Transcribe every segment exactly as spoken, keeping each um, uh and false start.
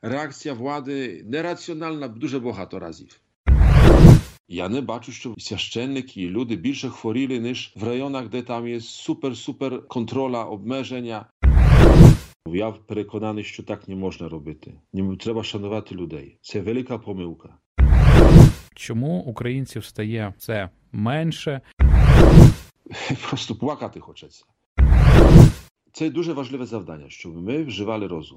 реакція влади нераціональна дуже багато разів. Я не бачу, що священники і люди більше хворіли, ніж в районах, де там є супер-супер контроля, обмеження. Я переконаний, що так не можна робити. Не треба шанувати людей. Це велика помилка. Чому українців стає все менше? Просто плакати хочеться. Це дуже важливе завдання, щоб ми вживали розум.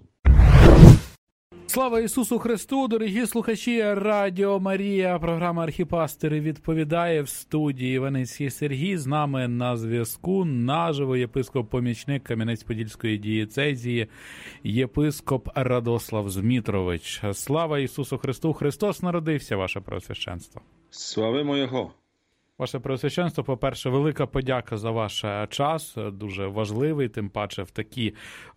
Слава Ісусу Христу, дорогі слухачі Радіо Марія, програма «Архіпастири» відповідає, в студії Іваницький Сергій, з нами на зв'язку наживо єпископ-помічник Кам'янець-Подільської дієцезії, єпископ Радослав Змітрович. Слава Ісусу Христу, Христос народився, ваше Преосвященство. Славимо Його. Ваше Преосвященство, по-перше, велика подяка за ваш час, дуже важливий, тим паче в такі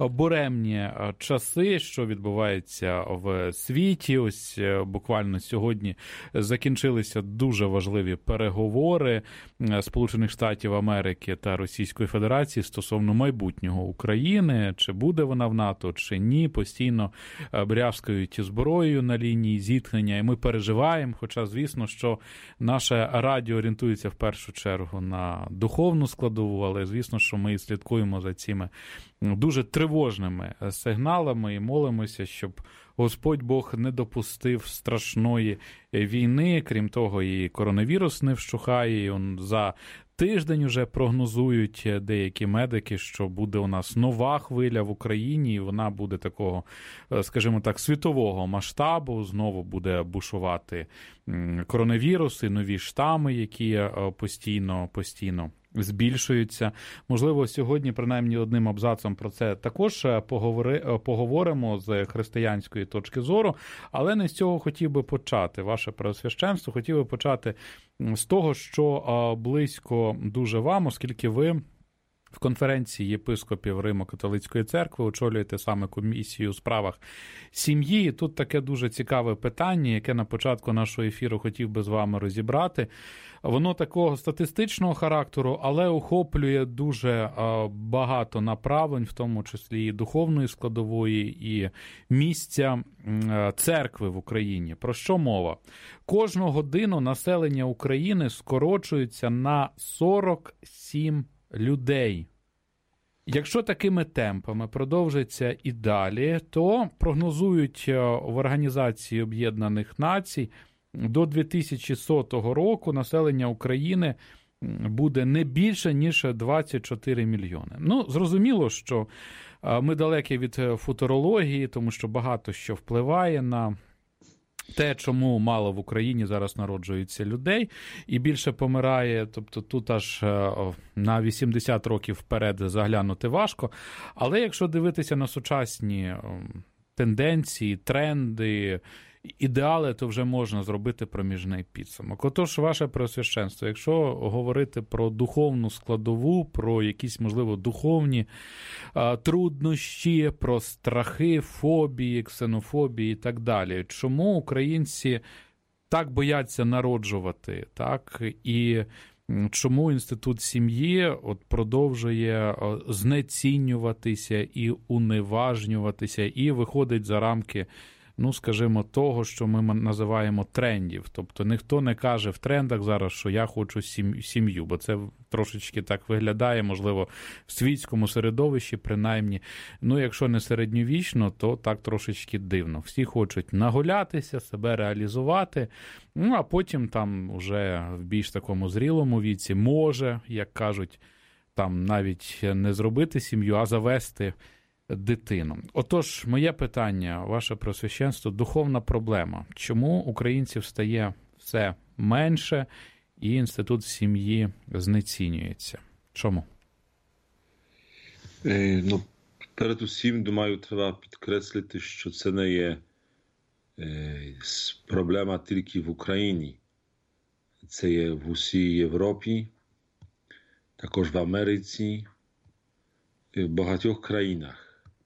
буремні часи, що відбувається в світі. Ось буквально сьогодні закінчилися дуже важливі переговори Сполучених Штатів Америки та Російської Федерації стосовно майбутнього України, чи буде вона в НАТО, чи ні, постійно брязкають зброєю на лінії зіткнення, і ми переживаємо, хоча, звісно, що наше радіо орієнтується в першу чергу на духовну складову, але звісно, що ми слідкуємо за цими дуже тривожними сигналами і молимося, щоб Господь Бог не допустив страшної війни. Крім того, і коронавірус не вщухає, і он за тиждень уже прогнозують деякі медики, що буде у нас нова хвиля в Україні, і вона буде такого, скажімо так, світового масштабу. Знову буде бушувати коронавірус і нові штами, які постійно, постійно збільшуються. Можливо, сьогодні, принаймні, одним абзацом про це також поговори, поговоримо з християнської точки зору, але не з цього хотів би почати. Ваше Преосвященство, хотів би почати з того, що близько дуже вам, оскільки ви в конференції єпископів Римо-католицької церкви очолюєте саме комісію у справах сім'ї. І тут таке дуже цікаве питання, яке на початку нашого ефіру хотів би з вами розібрати. Воно такого статистичного характеру, але охоплює дуже багато направлень, в тому числі і духовної складової, і місця церкви в Україні. Про що мова? Кожну годину населення України скорочується на сорок сім людей. Якщо такими темпами продовжиться і далі, то прогнозують в Організації Об'єднаних Націй, до дві тисячі сотого року населення України буде не більше, ніж двадцять чотири мільйони. Ну, зрозуміло, що ми далекі від футурології, тому що багато що впливає на те, чому мало в Україні зараз народжується людей і більше помирає, тобто тут аж на вісімдесят років вперед заглянути важко. Але якщо дивитися на сучасні тенденції, тренди, ідеали, то вже можна зробити проміжний підсумок. Отож, ваше Преосвященство, якщо говорити про духовну складову, про якісь, можливо, духовні а, труднощі, про страхи, фобії, ксенофобії і так далі, чому українці так бояться народжувати, так, і чому інститут сім'ї от продовжує знецінюватися і уневажнюватися, і виходить за рамки, ну, скажімо, того, що ми називаємо трендів. Тобто ніхто не каже в трендах зараз, що я хочу сім'ю, бо це трошечки так виглядає, можливо, в світському середовищі, принаймні. Ну, якщо не середньовічно, то так трошечки дивно. Всі хочуть нагулятися, себе реалізувати, ну, а потім там вже в більш такому зрілому віці може, як кажуть, там навіть не зробити сім'ю, а завести дитину. Отож, моє питання, ваше Преосвященство, духовна проблема. Чому українців стає все менше і інститут сім'ї знецінюється? Чому? Е, ну, передусім, думаю, треба підкреслити, що це не є е, проблема тільки в Україні. Це є в усій Європі, також в Америці, в багатьох країнах.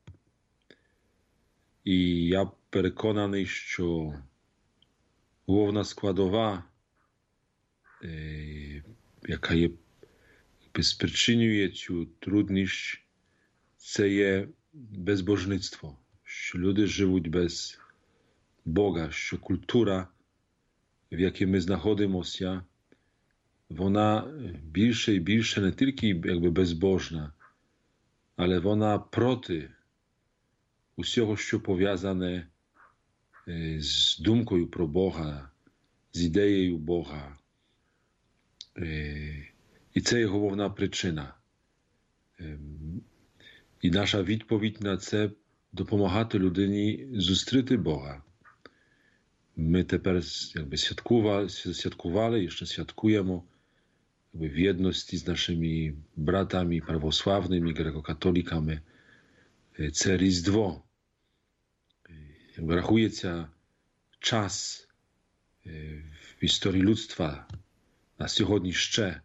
І я переконаний, що головна складова, е, яка є, спричинює цю трудність, це є безбожництво, що люди живуть без Бога, що культура, в якій ми знаходимося, вона більше і більше не тільки якби безбожна, але вона проти усього, що пов'язане з думкою про Бога, з ідеєю Бога. І це є головна причина. І наша відповідь на це – допомагати людині зустріти Бога. Ми тепер якби святкували, святкували і ще святкуємо якби в єдності з нашими братами православними, греко-католиками. Це Різдво. Якби рахується час в історії людства на сьогодні ще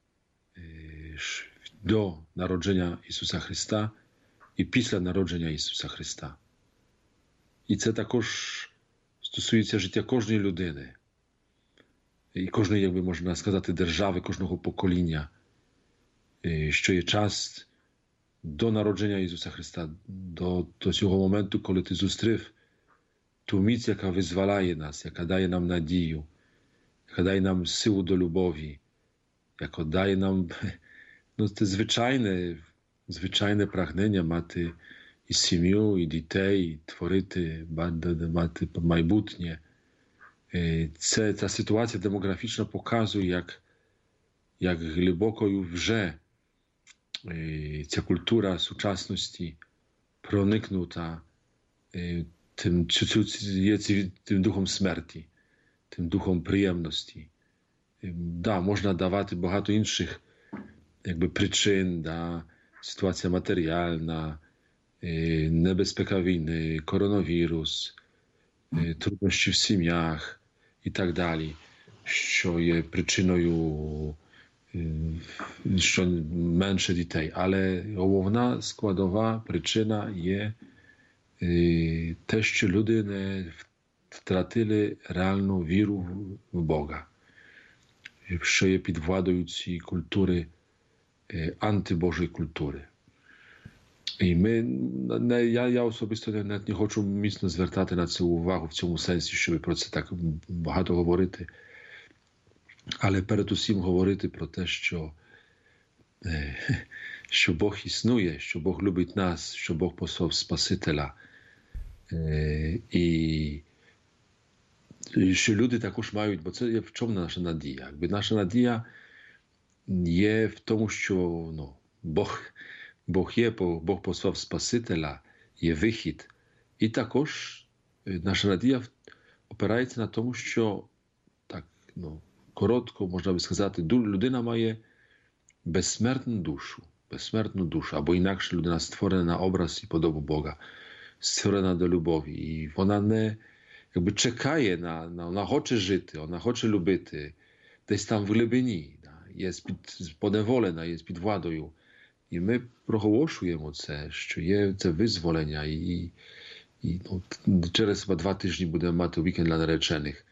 до народження Ісуса Христа і після народження Ісуса Христа. І це також стосується життя кожної людини. І кожної, якби можна сказати, держави, кожного покоління, що є час до народження Ісуса Христа, до, до цього моменту, коли ти зустрів ту міць, яка визволяє нас, яка дає нам надію, яка дає нам силу до любові, яка дає нам ну, це звичайне, звичайне прагнення мати і сім'ю, і дітей, і творити, мати майбутнє. Це, ця ситуація демографічна показує, як, як глибоко вже ця культура сучасності проникнута тим, є тим духом смерті, тим духом приємності. Да, можна давати багато інших якби причин, да, ситуація матеріальна, небезпека війни, коронавірус, труднощі в сім'ях і так далі, що є причиною, що менше дітей. Але головна складова причина є те, що люди не втратили реальну віру в Бога, що є під владою цієї культури, антибожої культури. І ми, не, я, я особисто не, не хочу міцно звертати на це увагу в цьому сенсі, щоб про це так багато говорити. Але перед усім говорити про те, що, що Бог існує, що Бог любить нас, що Бог послав Спасителя. І, і що люди також мають, бо це є в чому наша надія. Якби наша надія є в тому, що ну, Бог, Бог є, Бог послав Спасителя, є вихід. І також наша надія опирається на тому, що так, ну, коротко, можна би сказати, людина має безсмертну душу, безсмертну душу, або інакше людина створена на образ і подобу Бога, створена до любові. І вона не якби чекає, на, на, вона хоче жити, вона хоче любити десь там в глибині, є під, поневолена, є під владою. І ми проголошуємо це, що є це визволення. І, і ну, через два тижні будемо мати вікенд для наречених.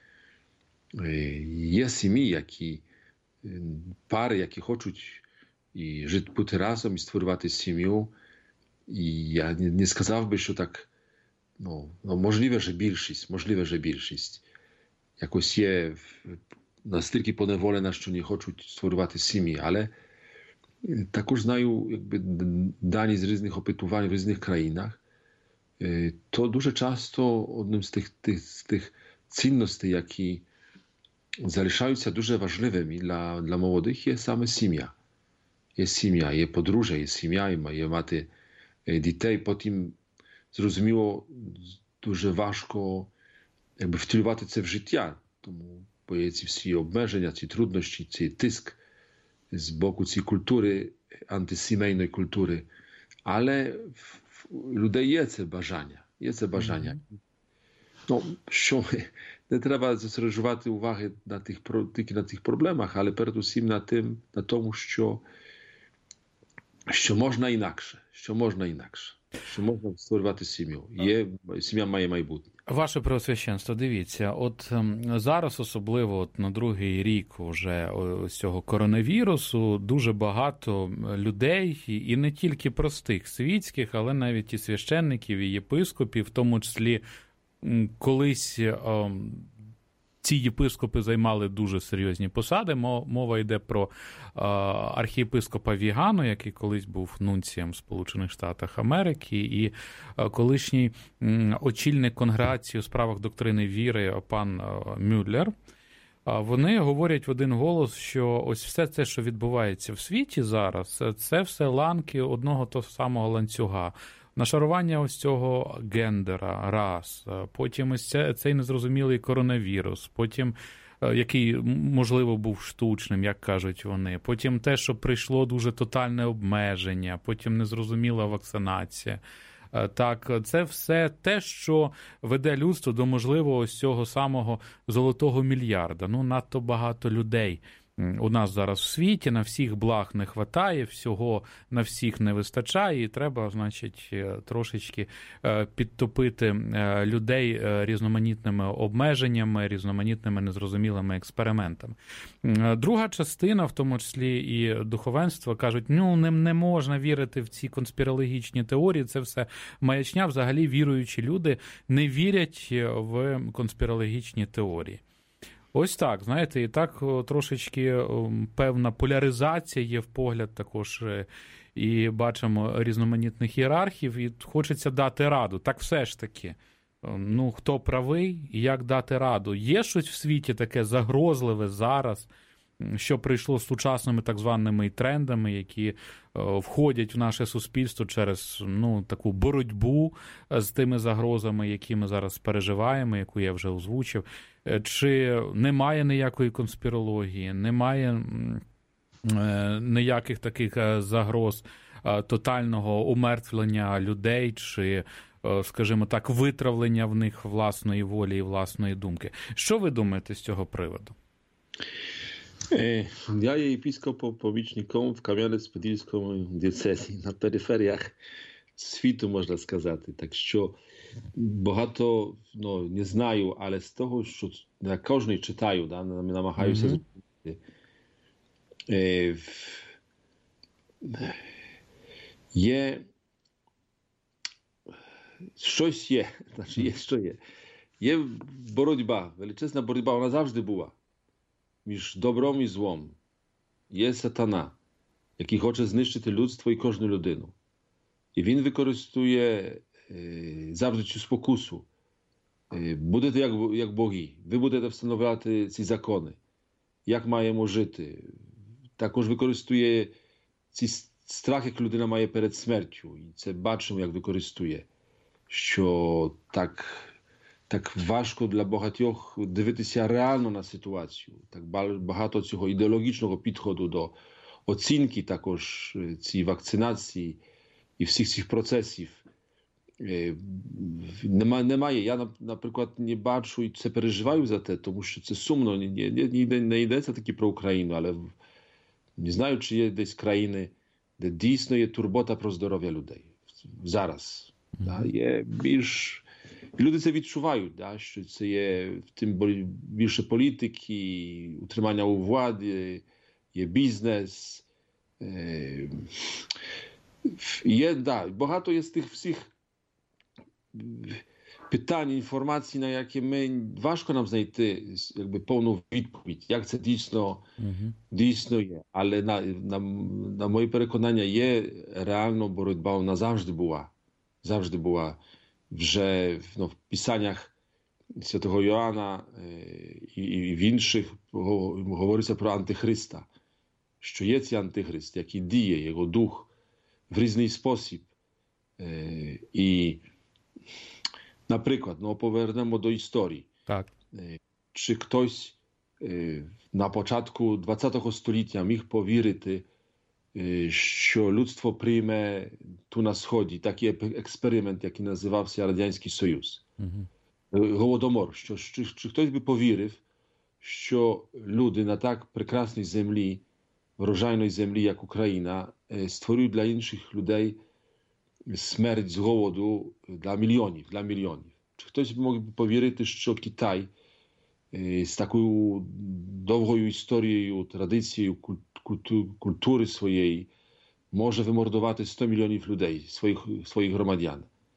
Є сім'ї, які, пари, які хочуть і жити, бути разом і створювати сім'ю. І я не, не сказав би, що так, ну, ну можливо, що більшість, можливо, що більшість якось є настільки поневолена, що не хочуть створювати сім'ї, але також знаю якби дані з різних опитувань в різних країнах, то дуже часто одним з тих, тих, з тих цінностей, які залишаються дуже важливими для, для молодих, є саме сім'я. Є сім'я, є подружжя, є сім'я, є мати дітей. Потім, зрозуміло, дуже важко якби втілювати це в життя. Тому бо є ці всі обмеження, ці труднощі, цей тиск з боку цієї культури, антисімейної культури. Але в людей є це бажання. Є це бажання. Mm-hmm. Ну, що не треба зосереджувати уваги на тих, тільки на цих проблемах, але передусім на, тим, на тому, що, що можна інакше. Що можна інакше. Що можна створювати сім'ю. Є, сім'я має майбутнє. Ваше Преосвященство, дивіться, от зараз, особливо от на другий рік вже з цього коронавірусу, дуже багато людей, і не тільки простих світських, але навіть і священників, і єпископів, в тому числі колись ці єпископи займали дуже серйозні посади. Мова йде про архієпископа Вігану, який колись був нунцієм в Сполучених Штатах Америки, і колишній очільник конгрегації у справах доктрини віри пан Мюллер. Вони говорять в один голос, що ось все це, що відбувається в світі зараз, це все ланки одного того самого ланцюга. Нашарування ось цього гендера, рас, потім ось це, цей незрозумілий коронавірус, потім, який, можливо, був штучним, як кажуть вони, потім те, що прийшло дуже тотальне обмеження, потім незрозуміла вакцинація. Так, це все те, що веде людство до, можливо, ось цього самого золотого мільярда. Ну, надто багато людей у нас зараз в світі, на всіх благ не хватає, всього на всіх не вистачає, і треба, значить, трошечки підтопити людей різноманітними обмеженнями, різноманітними незрозумілими експериментами. Друга частина, в тому числі і духовенство, кажуть, ну, не, не можна вірити в ці конспірологічні теорії, це все маячня, взагалі віруючі люди не вірять в конспірологічні теорії. Ось так, знаєте, і так трошечки певна поляризація є в погляд також, і бачимо різноманітних ієрархів, і хочеться дати раду. Так все ж таки, ну, хто правий і як дати раду? Є щось в світі таке загрозливе зараз, що прийшло з сучасними так званими трендами, які входять в наше суспільство через, ну, таку боротьбу з тими загрозами, які ми зараз переживаємо, яку я вже озвучив. Чи немає ніякої конспірології, немає ніяких таких загроз тотального умертвлення людей, чи, скажімо так, витравлення в них власної волі і власної думки. Що ви думаєте з цього приводу? Я є єпископом-помічником в Кам'янець-Подільському дієцезі, на периферіях світу, можна сказати. Так що багато, ну, не знаю, але з того, що я кожний читаю, да, намагаюся зрозуміти. Е, є щось є, значить є, що є. Є боротьба, величезна боротьба, вона завжди була. Між добром і злом. Є сатана, який хоче знищити людство і кожну людину. І він використовує е, завжди цю спокусу. Е, будете як, як боги, ви будете встановляти ці закони, як маємо жити. Також використовує ці страх, як людина має перед смертю. І це бачимо, як використовує, що так... Так важко для багатьох дивитися реально на ситуацію. Так багато цього ідеологічного підходу до оцінки також цієї вакцинації і всіх цих процесів немає. немає. Я, наприклад, не бачу і це переживаю за те, тому що це сумно. Не, не, не йдеться таки про Україну, але не знаю, чи є десь країни, де дійсно є турбота про здоров'я людей. Зараз. Mm-hmm. Да, є більш... Люди це відчувають, да, що це є в тим більше політики, утримання у владі, є бізнес. Е, є, да, багато є з тих всіх питань, інформацій, на які ми, важко нам знайти якби, повну відповідь, як це дійсно, uh-huh. дійсно є. Але на, на, на моє переконання є реально боротьба, вона завжди була. Завжди була. Вже no, w pisaniach Świętego Joana і, і в інших говориться про Антихриста, що є цей Антихрист, який діє, його дух в різний спосіб. І, наприклад, no, повернемо до історії. Так. Чи хтось на початку двадцятого століття міг повірити, що людство прийме tu na schodzi taki eksperyment, jaki nazywał się Радянський Союз. Mm-hmm. Голодомор. Що, чи, чи хтось би повірив, що люди на так прекрасній землі, врожайної землі, як Україна, створюють для інших людей смерть з голоду для мільйонів, для мільйонів. Чи хтось мог би повірити, що Китай з такою довгою історією, традицією, культури своєї, може вимордувати сто мільйонів людей, своїх, своїх громадян.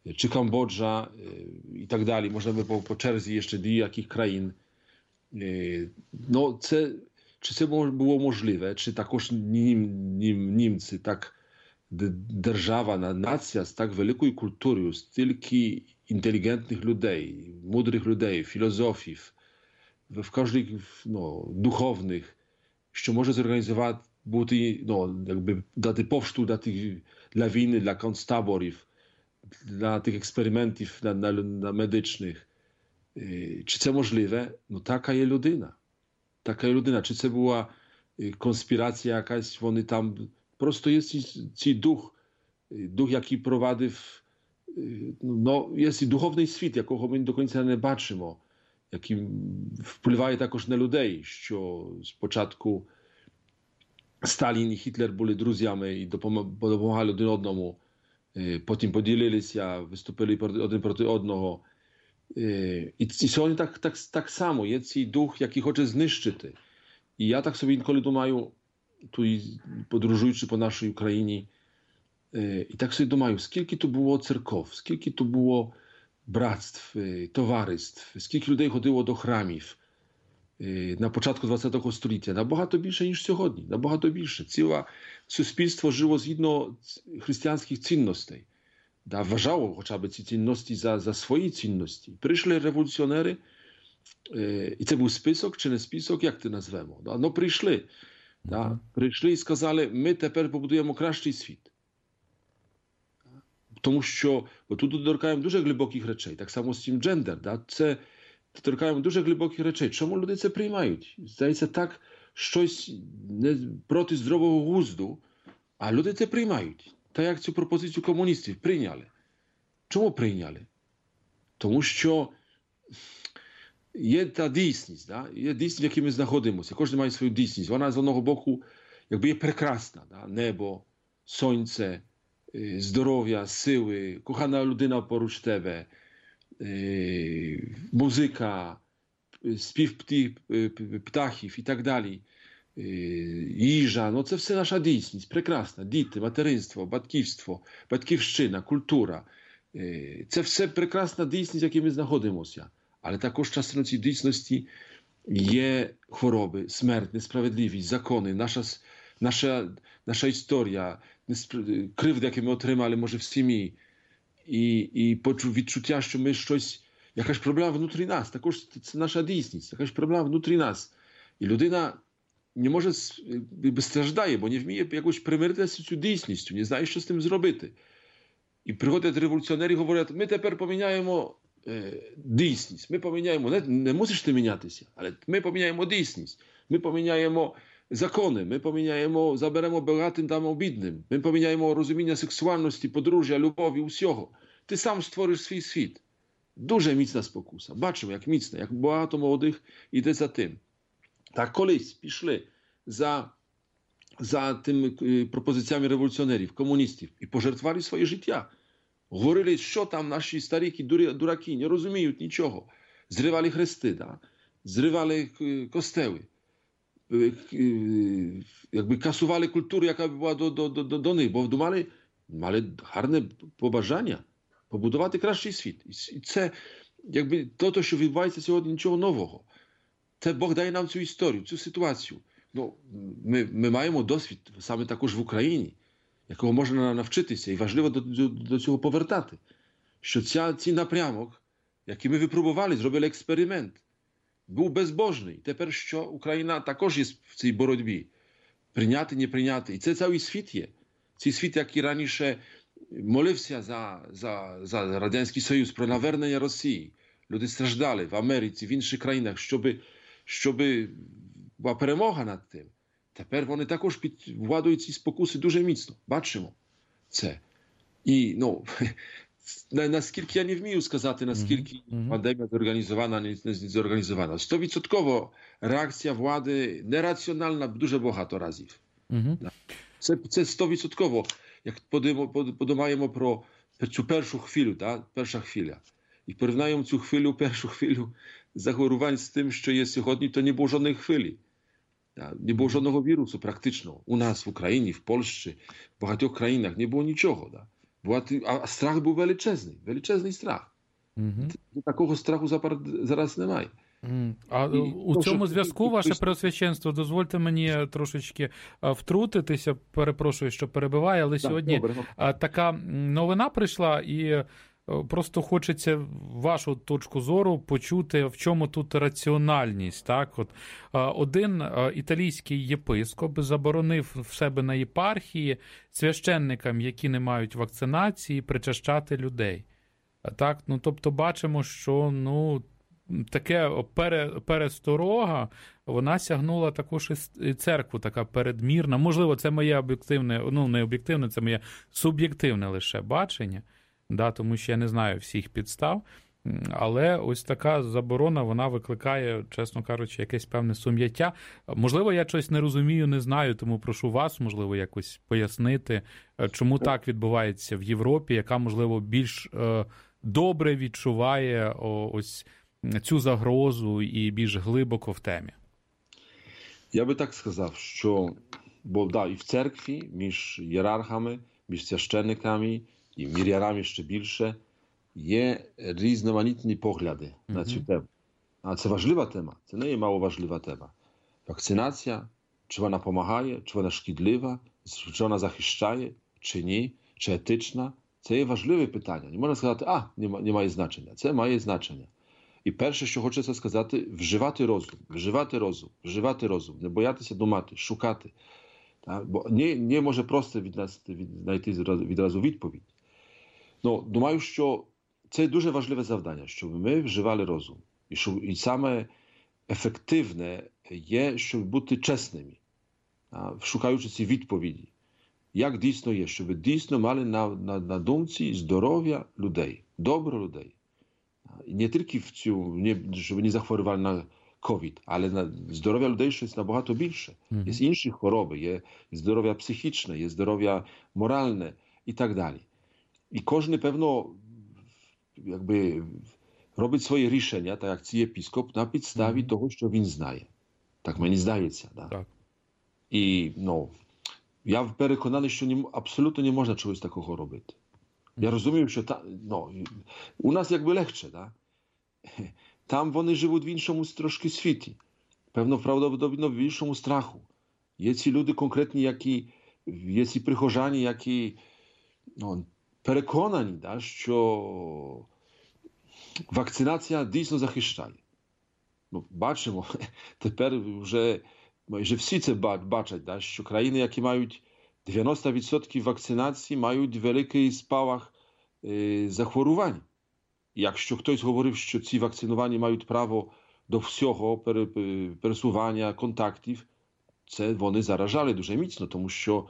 чи Камбоджа і так далі. Можемо по, по черзі ще деяких країн. No, це, чи це було можливе, чи також нім, нім, німці, так держава, нація з так великою культурою, стільки інтелігентних людей, мудрих людей, філософів, в кожній, ну, духовних, що може зорганізувати, бути, ну, якби дати повшту для, тих, для війни, для концтаборів, для тих експериментів на, на, на медичних. Чи це можливе? Ну, така є людина. Така є людина. Чи це була конспірація якась, вони там... Просто є цей дух, дух, який провадив, no, є і духовний світ, якого ми до кінця не бачимо, який впливає також на людей, що спочатку Сталін і Гітлер були друзями і допомагали один одному, потім поділилися, виступили один проти одного. І сьогодні так, так, так само є цей дух, який хоче знищити. І я так собі інколи думаю, tu podróżuючи по нашій Україні, і так собі думаю, скільки тут було церков, скільки тут було братств, товариств, скільки людей ходило до храмів на початку ХХ століття. Набагато більше, ніж сьогодні. Набагато більше. Ціле суспільство жило згідно християнських цінностей. Да, вважало хоча б ці цінності за, за свої цінності. Прийшли революціонери, і це був список чи не список, як це назвемо? Да? Ну, прийшли. Да? Прийшли і сказали, ми тепер побудуємо кращий світ. Тому що тут доторкаємо дуже глибоких речей. Так само з цим джендер. Да? Це доторкаємо дуже глибоких речей. Чому люди це приймають? Здається, так щось не проти здорового глузду, а люди це приймають. Так як цю пропозицію комуністів прийняли. Чому прийняли? Тому що є та дійсність, да? Є дійсність, в якій ми знаходимося. Кожен має свою дійсність. Вона з одного боку якби є прекрасна. Да? Небо, сонце, здоров'я, сили, кохана людина поруч тебе, музика, спів птахів і так далі. Їжа, ну це все наша дійсність, прекрасна. Діти, материнство, батьківство, батьківщина, культура. Це все прекрасна дійсність, в якій ми знаходимося. Але також частину цієї дійсності є хвороби, смерть, несправедливість, закони, наша, наша, наша історія, кривди, які ми отримали, може, в сім'ї. І, і відчуття, що ми щось, якась проблема внутрі нас. Також це наша дійсність, якась проблема внутрі нас. І людина не може, страждає, бо не вміє якось примиритися з цю дійсністю, не знає, що з тим зробити. І приходять революціонери і говорять, ми тепер поміняємо е, дійсність, ми поміняємо, не, не мусиш ти мінятися, але ми поміняємо дійсність, ми поміняємо закони, ми поміняємо, заберемо багатим, дамо бідним, ми поміняємо розуміння сексуальності, подружжя, любові, усього. Ти сам створиш свій світ. Дуже міцна спокуса. Бачимо, як міцна, як багато молодих іде за тим. Так колись пішли за, за тими пропозиціями революціонерів, комуністів і пожертвували своє життя. Говорили, що там наші старіки, дураки, не розуміють нічого. Зривали хрести, да? Зривали костели. Якби касували культуру, яка була до, до, до, до них, бо думали, мали гарне побажання побудувати кращий світ. І це, якби, то, що відбувається сьогодні, нічого нового. Це Бог дає нам цю історію, цю ситуацію. Ну, ми, ми маємо досвід саме також в Україні, якого можна навчитися, і важливо до, до, до цього повертати. Що ця, цей напрямок, який ми випробували, зробили експеримент, був безбожний. Тепер що? Україна також є в цій боротьбі. Прийняти, не прийняти. І це цілий світ є. Цей світ, який раніше молився за, за, за Радянський Союз, про навернення Росії. Люди страждали в Америці, в інших країнах, щоб, щоб була перемога над тим. Тепер вони також під владою ці спокуси дуже міцно. Бачимо це. І, ну, наскільки я не вмію сказати, наскільки mm-hmm. пандемія зорганізована, не, не зорганізована. Стовідсотково реакція влади нерацjonalna дуже багато разів. Mm-hmm. Це, це стовідсотково. Як подумаємо про цю першу хвилю, да? Перша хвиля. І порівняємо цю хвилю, першу хвилю захворювань з тим, що є сьогодні, то не було жодної хвилі. Не було жодного вірусу практично. У нас в Україні, в Польщі, в багатьох країнах не було нічого. Да? Była, ty- а страх був величезний, величезний страх. Угу. Такого страху запар- зараз немає. А І у то, цьому що зв'язку, ти- ваше ти- Преосвященство, дозвольте мені трошечки а, втрутитися, перепрошую, що перебиваю, але Так, сьогодні добре, ну. а, така м, новина прийшла, і е, просто хочеться вашу точку зору почути, в чому тут раціональність. Так? От, а, один а, італійський єпископ заборонив в себе на єпархії священникам, які не мають вакцинації, причащати людей. А Так, ну, тобто бачимо, що ну, таке пере, пересторога, вона сягнула також і с- і церкву, така передмірна. Можливо, це моє об'єктивне, ну не об'єктивне, це моє суб'єктивне лише бачення, да, тому що я не знаю всіх підстав. М, Але ось така заборона, вона викликає, чесно кажучи, якесь певне сум'яття. Можливо, я щось не розумію, не знаю, тому прошу вас, можливо, якось пояснити, е, чому так відбувається в Європі, яка, можливо, більш е, добре відчуває о, ось цю загрозу і більш глибоко в темі. Я би так сказав, що бо да, і в церкві між ієрархами, між священниками і мірянами ще більше є різноманітні погляди на цю тему. А це важлива тема, це не є мало важлива тема. Вакцинація, чи вона допомагає, чи вона шкідлива, чи вона захищає, чи ні, чи етична. Це є важливе питання. Не можна сказати, а, не, ма- не має значення. Це має значення. І перше, що хочеться сказати, вживати розум, вживати розум, вживати розум, не боятися думати, шукати. Та? Бо не, не може просто від нас від, знайти зразу- відразу відповідь. Ну, думаю, що це дуже важливе завдання, щоб ми вживали розум. І, щоб, і саме ефективне є, щоб бути чесними, а, шукаючи ці відповіді. Як дійсно є, щоб дійсно мали на, на, на думці здоров'я людей, добро людей. І не тільки в цю, не, щоб не захворювали на ковід, але на здоров'я людей щось набагато більше. Мгм. Є інші хвороби, є здоров'я психічне, є здоров'я моральне і так далі. І кожен, певно, якби робить своє рішення, так як цей єпископ, на підставі Мгм. того, що він знає. Так мені здається. Да? Так. І, ну, я переконаний, що не, абсолютно не можна чогось такого робити. Я розумію, що та, ну, у нас якби легше, да? Там вони живуть в іншому трошки світі. Певно, правдоподобно в іншому страху. Є ці люди конкретні, які, є ці прихожані, які ну, переконані, да, що вакцинація дійсно захищає. Ну, бачимо, тепер вже майже всі це ба- бачать, да, що країни, які мають дев'яносто відсотків вакцинації, мають великий спалах е, захворювань. Якщо хтось говорив, що ці вакциновані мають право до всього пере- е, пересування, контактів, це вони заражали дуже міцно, тому що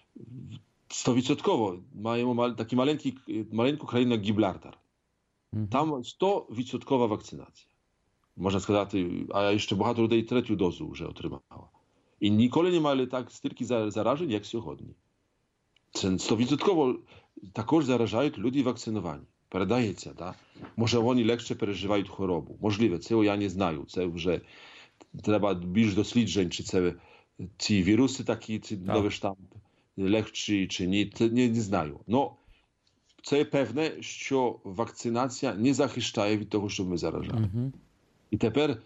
сто відсотків маємо мал- такі маленькі, маленьку країну, як Гібралтар. Мгм. Там сто відсотків вакцинація. Можна сказати, а ще багато людей третю дозу вже отримало. І ніколи не мали так стільки за- заражень, як сьогодні. Це сто відсотків також заражають люди вакциновані. Передається, да? Може вони легше переживають хворобу. Можливо, цього я не знаю. Це вже треба більш досліджень, чи це ці віруси такі, ці Так. нові штампи, легші чи ні, це не, не знаю. Но це певне, що вакцинація не захищає від того, що ми заражаємо. Мгм. І тепер,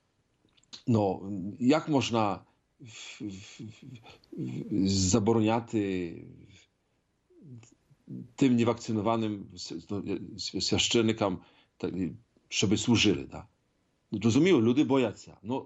ну, як можна в- в- в- забороняти тим невакцинованим с- ну, с- священникам, так, щоб служили? Да? Розумію, люди бояться. Ну,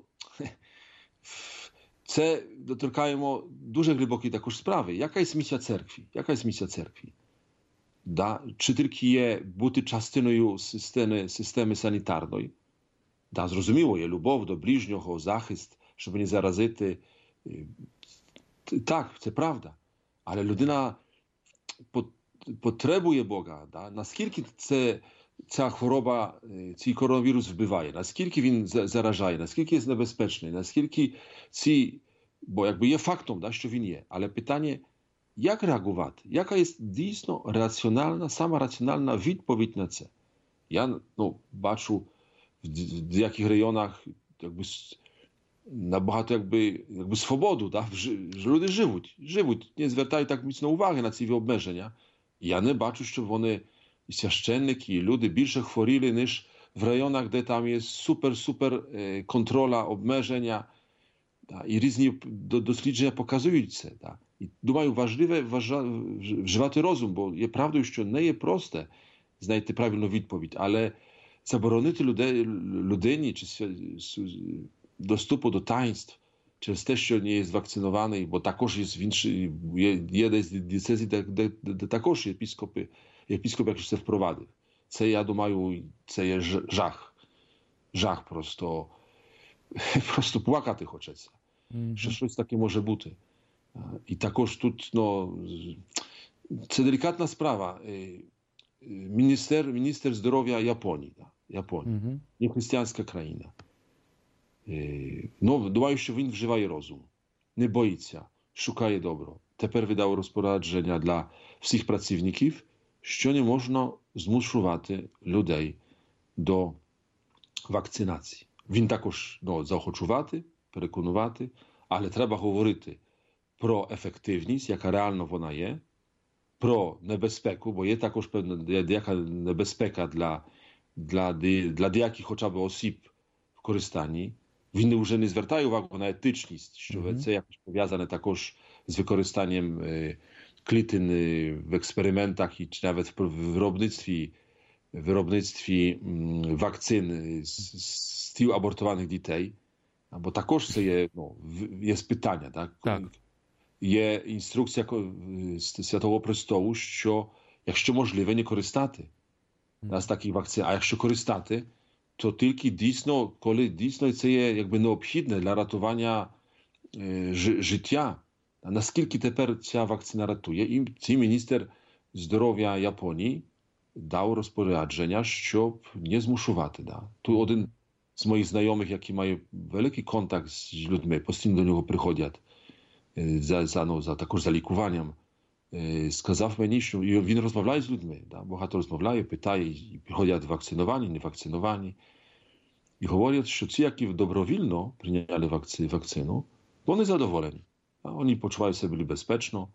це доторкаємо дуже глибокі також справи. Яка є місія церкви? Яка є місія церкви? Да? Чи тільки є бути частиною системи, системи санітарної? Да, зрозуміло, є любов до ближнього, захист, щоб не заразити. Е, т- Так, це правда. Але людина по- потребує Бога. Да? Наскільки це, ця хвороба, е, цей коронавірус вбиває, наскільки він за- заражає, наскільки є небезпечний, наскільки ці, бо якби є фактом, да, що він є. Але питання, як реагувати? Яка є дійсно раціональна, сама раціональна відповідь на це? Я ну, бачу в д- в деяких районах якби с- набагато якби, якби свободу, да? Вжи- Люди живуть, живуть, не звертають так міцно уваги на ці обмеження. Я не бачу, щоб вони, і священники, і люди більше хворіли, ніж в районах, де там є супер-супер контроля, обмеження. Та, і різні дослідження показують це. Та. І, думаю, важливе вживати розум, бо є правдою, що не є просте знайти правильну відповідь, але заборонити людей, людині чи доступу до таїнств через те, що не є звакцинований, бо також є в інші, є, є десь дієцезії, де, де, де також єпіскопи, єпіскоп якось це впровадив. Це, я думаю, це є жах. Жах просто. Просто плакати хочеться, mm-hmm. що щось таке може бути. І також тут, ну, це делікатна справа. Міністр, міністр здоров'я Японії, Японії, mm-hmm. не християнська країна. Ну, думаю, що він вживає розум, не боїться, шукає добро. Тепер видав розпорядження для всіх працівників, що не можна змушувати людей до вакцинації. Він також, ну, заохочувати, переконувати, але треба говорити про ефективність, яка реально вона є, про небезпеку, бо є також певна деяка небезпека для, для, для деяких хоча б осіб в користанні. Він вже не звертає увагу на етичність, що mm-hmm. це якось пов'язане також з використанням е, клітин в експериментах і чи навіть в виробництві, виробництві м, вакцин з, з тіл абортованих дітей. Бо також це є, ну, є питання. Так? Так. Є інструкція Святого Престолу, що якщо можливо не користати mm-hmm. з таких вакцин, а якщо користати, то тільки дійсно, коли дійсно це є якби необхідне для рятування е, ж, життя. А наскільки тепер ця вакцина рятує? І цей міністр здоров'я Японії дав розпорядження, щоб не змушувати. Да. Тут один з моїх знайомих, який має великий контакт з людьми, постійно до нього приходять е, за, за, ну, за, також за лікуванням, е, сказав мені, що він розмовляє з людьми. Да. Багато розмовляє, питає, і приходять вакциновані, не вакциновані. І говорять, що ці, які добровільно прийняли вакци, вакцину, вони задоволені. Вони почувають себе безпечно,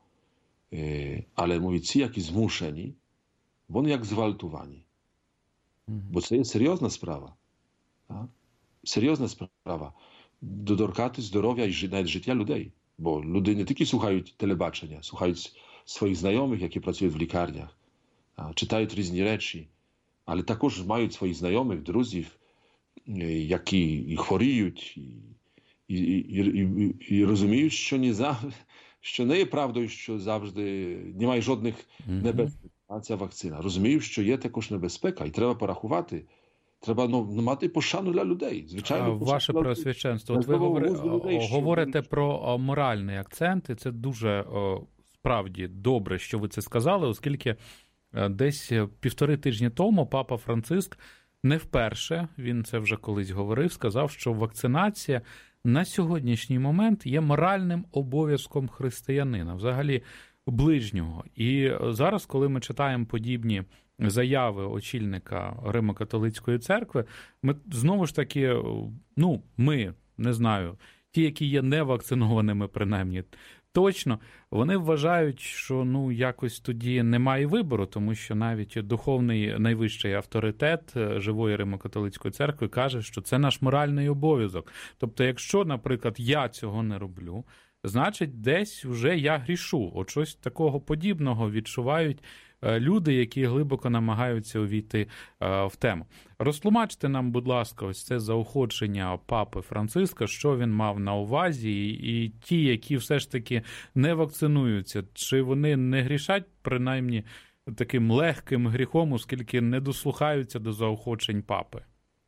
але mówię, ці, які змушені, вони як зґвалтовані. Бо це є серйозна справа. Так? Серйозна справа. Доторкати здоров'я і навіть життя людей. Бо люди не тільки слухають телебачення, слухають своїх знайомих, які працюють в лікарнях, читають різні речі, але також мають своїх знайомих, друзів, які і хворіють, і І, і, і, і розуміють, що не, завжди, що не є правдою, що завжди немає жодних mm-hmm. небезпек, а ця вакцина. Розуміють, що є також небезпека, і треба порахувати. Треба, ну, мати пошану для людей. Звичайно, ваше Преосвященство, от ви говори, людей, говорите що... про моральний акцент, і це дуже о, справді добре, що ви це сказали, оскільки десь півтори тижні тому папа Франциск не вперше, він це вже колись говорив, сказав, що вакцинація на сьогоднішній момент є моральним обов'язком християнина, взагалі ближнього. І зараз, коли ми читаємо подібні заяви очільника Римо-католицької церкви, ми знову ж таки, ну, ми, не знаю, ті, які є невакцинованими принаймні, точно, вони вважають, що, ну, якось тоді немає вибору, тому що навіть духовний найвищий авторитет живої Римо-католицької церкви каже, що це наш моральний обов'язок. Тобто, якщо, наприклад, я цього не роблю, значить, десь вже я грішу. От щось такого подібного відчувають люди, які глибоко намагаються увійти в тему. Розтлумачте нам, будь ласка, ось це заохочення папи Франциска, що він мав на увазі, і ті, які все ж таки не вакцинуються, чи вони не грішать, принаймні, таким легким гріхом, оскільки не дослухаються до заохочень папи?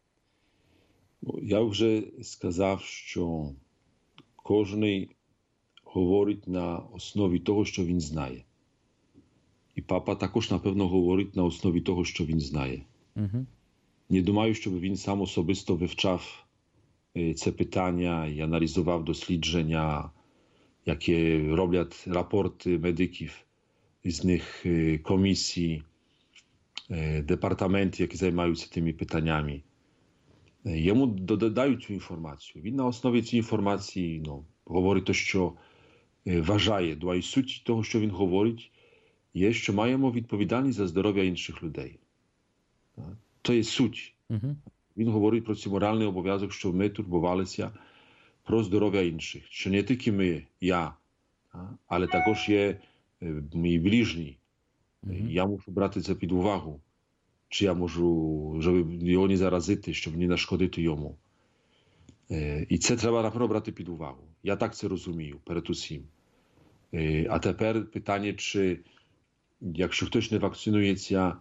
Я вже сказав, що кожен говорить на основі того, що він знає. І папа також, напевно, говорить на основі того, що він знає. Uh-huh. Не думаю, щоб він сам особисто вивчав це питання і аналізував дослідження, які роблять рапорти медиків, з них комісії, департаментів, які займаються тими питаннями. Йому додають цю інформацію. Він на основі цієї інформації, ну, говорить те, що вважає. Думаю, суть того, що він говорить, є, що маємо відповідальність за здоров'я інших людей. То є суть. Угу. Він говорить про цей моральний обов'язок, що ми турбувалися про здоров'я інших. Що не тільки ми, я, але також є мій ближній. Угу. Я мушу брати це під увагу. Чи я можу, щоб його не заразити, щоб не нашкодити йому. І це треба, напевно, брати під увагу. Я так це розумію, перед усім. А тепер питання, чи якщо хтось не вакцинується,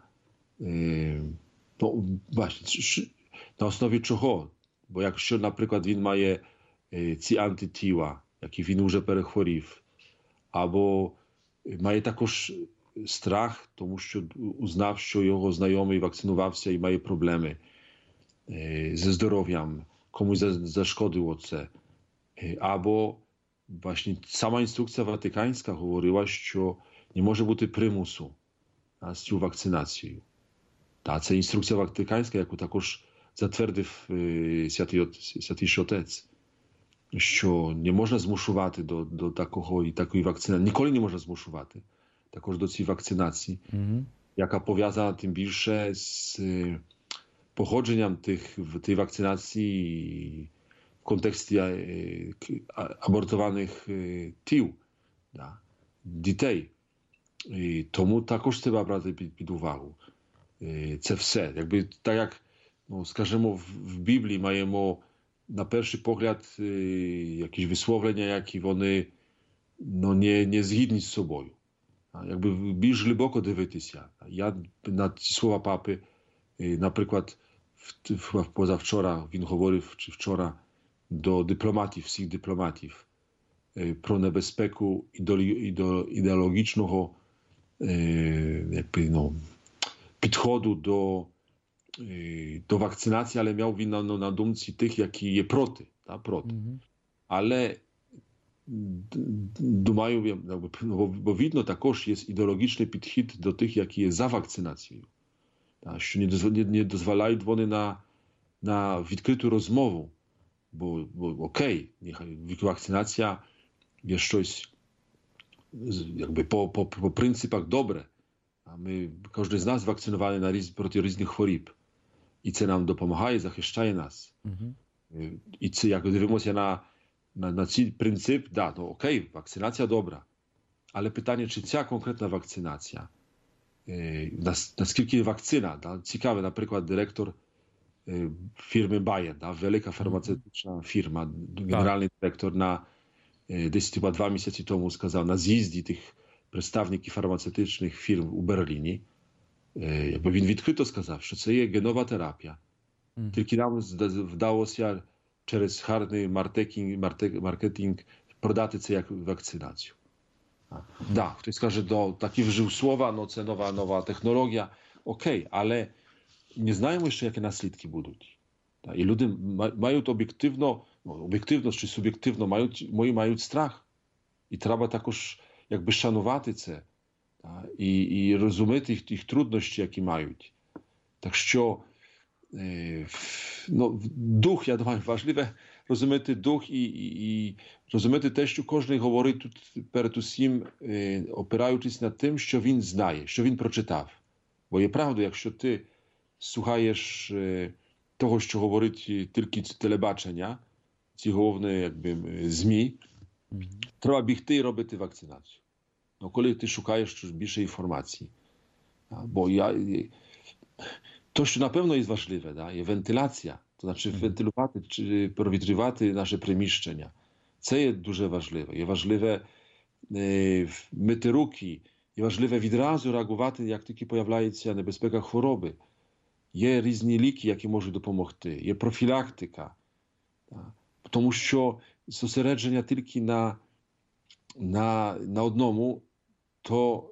ну, бачите, на основі чого? Бо якщо, наприклад, він має ці антитіла, які він вже перехворів, або має також страх, тому що узнав, що його знайомий вакцинувався і має проблеми ze здоров'ям, комусь зашкодило це. Або właśnie sama instrukcja watykańska говорила, що не може бути примусу з цю вакцинацією. Та це інструкція ватиканська, яку також затвердив Святий, Святий Отець, що не можна змушувати до, до такого і такої вакцинації. Ніколи не можна змушувати також до цієї вакцинації, mm-hmm. яка пов'язана тим більше з походженням тих, тієї вакцинації в контексті абортованих тіл, да, дітей. І тому також треба брати під, під увагу. Це все. Якби, так як, ну, скажімо, в, в Біблії маємо на перший погляд якісь висловлення, які вони ну, не, не згідні з собою. Якби більш глибоко дивитися. Я на ці слова папи, наприклад, в, позавчора він говорив, чи вчора, до дипломатів, всіх дипломатів, про небезпеку ідеологічного якби, ну, підходу до, до вакцинації, але мав він на, на думці тих, які є проти. Та, проти. Mm-hmm. Але думаю, бо видно також є ідеологічний підхід до тих, які є за вакцинацією. Та, що не дозволяють, не дозволяють вони на, на відкриту розмову. Бо, бо окей, вакцинація є щось якби по, по, по принципах добре. А ми, кожен з нас вакцинований на різ, проти різних хворіб. І це нам допомагає, захищає нас. Uh-huh. І це, як дивимося на, на, на цей принцип, да, ну окей, вакцинація добра. Але питання, чи ця конкретна вакцинація, е, наскільки вакцина, да, цікаве, наприклад, директор firmy Bayer, da, wielka farmaceutyczna firma, generalny dyrektor na десь chyba dwa miesiące temu сказав на з'їзді тих представників фармацевтичних фірм у Берліні, якби він відкрито сказав, що це є генова терапія. Mm. Тільки нам вдалося через гарний маркетинг, маркетинг продати це як вакцинацію. Так, да, хтось каже, до, такі вжив слова, ну це нова, нова технологія, окей, але не знаємо ще, які наслідки будуть. І люди мають об'єктивно, ну, об'єктивно чи суб'єктивно мають, мають страх. І треба також якби шанувати це. І, і розуміти їх, їх труднощі, які мають. Так що е, ну, дух, я думаю, важливо розуміти дух і, і, і розуміти те, що кожен говорить тут перед усім, е, опираючись на тим, що він знає, що він прочитав. Бо є правда, якщо ти słuchaєш е, того, що говорить тільки телебачення, ці головні якби, ЗМІ, mm-hmm. треба бігти і робити вакцинацію. Ну, коли ти шукаєш більше інформації. Бо я, то, що напевно є важливе, да, є вентиляція, то значить mm-hmm. вентилювати чи провітрювати наше приміщення. Це є дуже важливе. Є важливе е, мити руки, є важливе відразу реагувати, як тільки появляється небезпека хвороби. Є різні ліки, які можуть допомогти. Є профілактика. Тому що зосередження тільки на, на, на одному, то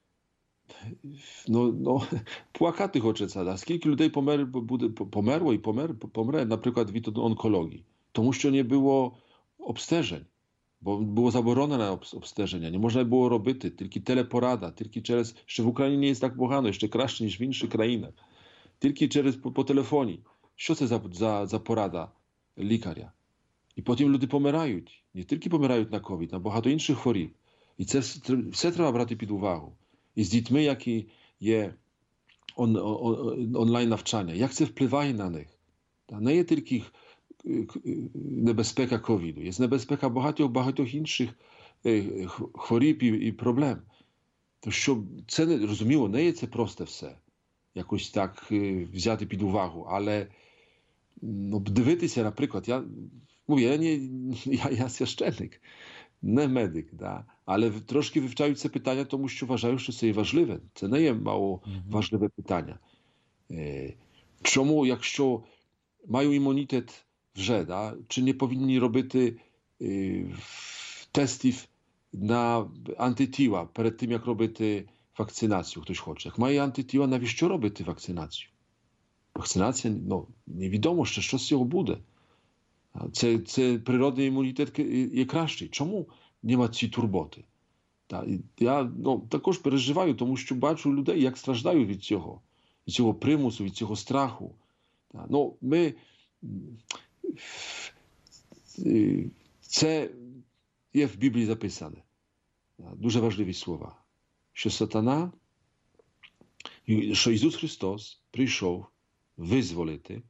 ну, ну, плакати хочеться. Да? Скільки людей помер, буде, померло і помер, помре, наприклад, від онкології. Тому що не було обстежень. Бо було заборонене обстеження. Не можна було робити. Тільки телепорада. Тільки через... Що в Україні не є так погано, ще краще, ніж в інших країнах. Тільки через по, по телефоні. Що це за, за, за порада лікаря? І потім люди помирають. Не тільки помирають на ковід, на багато інших хворіб. І це все треба брати під увагу. і з дітьми, які є он, он, онлайн навчання, як це впливає на них. Не є тільки небезпека ковіду, є небезпека багатьох інших хворіб і проблем. То що це, розуміло, не є це просто все, якось так взяти під увагу, але ну, дивитися, наприклад, я, mówię, я, не, я, я священник, не медик, да? Але трошки вивчаю це питання, тому що вважаю, що це є важливе. Це не є мало важливе питання. Чому, якщо mają імунітет вже, да? Чи не повинні робити тестів на антитіла перед тим, як робити вакцинацію, хтось хоче. Як має антитіла, навіщо робити вакцинацію? Вакцинація, ну, невідомо ще, що з цього буде. Це, це природний імунітет є кращий. Чому нема цієї турботи? Та, я ну, також переживаю, тому що бачу людей, як страждають від цього. Від цього примусу, від цього страху. Та, ну, ми... Це є в Біблії записане. Дуже важливі слова. Що сатана, що Ісус Христос прийшов визволити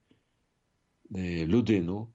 людину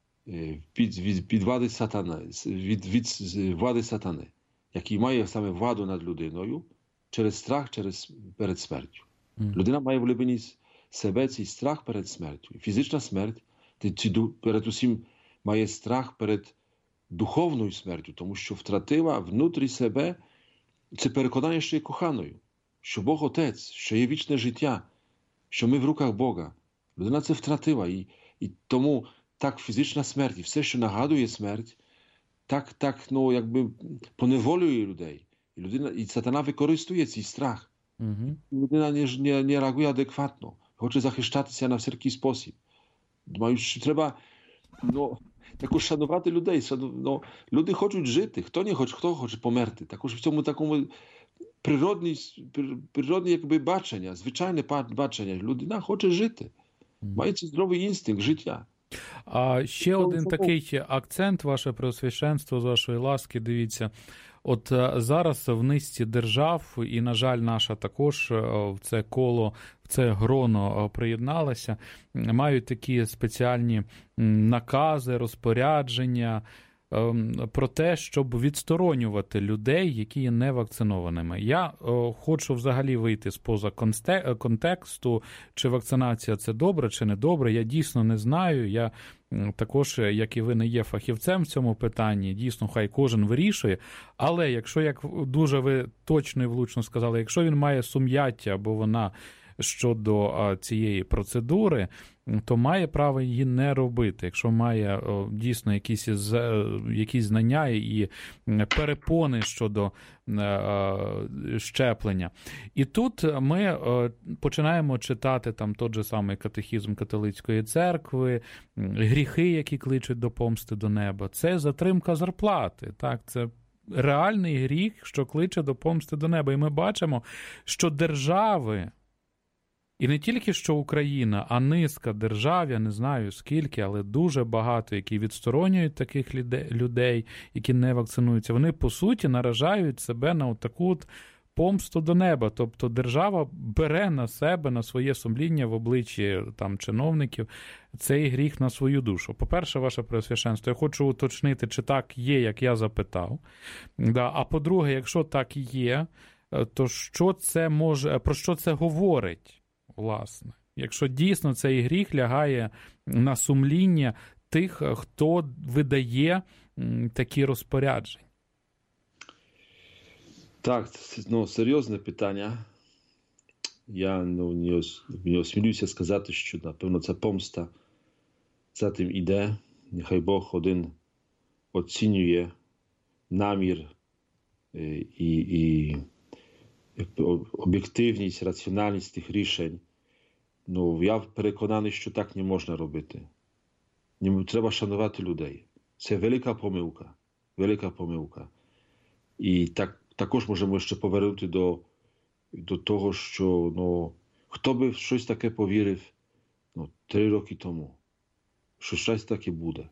під, від, під влади сатани, від, від влади сатани, який має саме владу над людиною через страх через, перед смертю. Mm. Людина має в глибині себе цей страх перед смертю. Фізична смерть, перед усім має страх перед духовною смертю, тому що втратила внутрі себе це переконання, що є коханою, що Бог Отець, що є вічне життя, що ми в руках Бога. Людина це втратила, і, і тому так фізична смерть, і все, що нагадує смерть, так, так ну, якби поневолює людей. І, людина, і сатана використовує цей страх. Mm-hmm. Людина не, не, не реагує адекватно, хоче захищатися на всякий спосіб. Думаю, що треба ну, також шанувати людей. Ну, люди хочуть жити, хто не хоче, хто хоче померти. Також в цьому такому природні, природні якби, бачення, звичайне бачення. Людина хоче жити. Має цей здоровий інстинкт життя. А ще один такий акцент, ваше Преосвященство, з вашої ласки, дивіться. От зараз в низці держав, і, на жаль, наша також в це коло, в це гроно приєдналася, мають такі спеціальні накази, розпорядження про те, щоб відсторонювати людей, які є невакцинованими. Я хочу взагалі вийти з-поза контексту, чи вакцинація це добре, чи не добре. Я дійсно не знаю. Я також, як і ви, не є фахівцем в цьому питанні. Дійсно, хай кожен вирішує. Але якщо, як дуже ви точно і влучно сказали, якщо він має сум'яття або вона щодо цієї процедури, то має право її не робити. Якщо має о, дійсно якісь, якісь знання і перепони щодо е, щеплення. І тут ми е, починаємо читати там той же самий катехізм католицької церкви, гріхи, які кличуть до помсти до неба. Це затримка зарплати. Так, це реальний гріх, що кличе до помсти до неба. І ми бачимо, що держави, і не тільки що Україна, а низка держав, я не знаю скільки, але дуже багато, які відсторонюють таких людей, які не вакцинуються, вони, по суті, наражають себе на таку от помсту до неба. Тобто держава бере на себе, на своє сумління в обличчі там, чиновників, цей гріх на свою душу. По-перше, ваше Преосвященство, я хочу уточнити, чи так є, як я запитав. Да. А по-друге, якщо так є, то що це може, про що це говорить? Власне, якщо дійсно цей гріх лягає на сумління тих, хто видає такі розпорядження. Так, ну, серйозне питання. Я ну, не, ос, не осмілюся сказати, що, напевно, ця помста за тим іде. Нехай Бог один оцінює намір і, і об'єктивність, раціональність тих рішень. Ну, я переконаний, що так не можна робити. Не треба шанувати людей. Це велика помилка. Велика помилка. І так, також можемо ще повернути до, до того, що ну, хто би в щось таке повірив ну, три роки тому, що щось таке буде.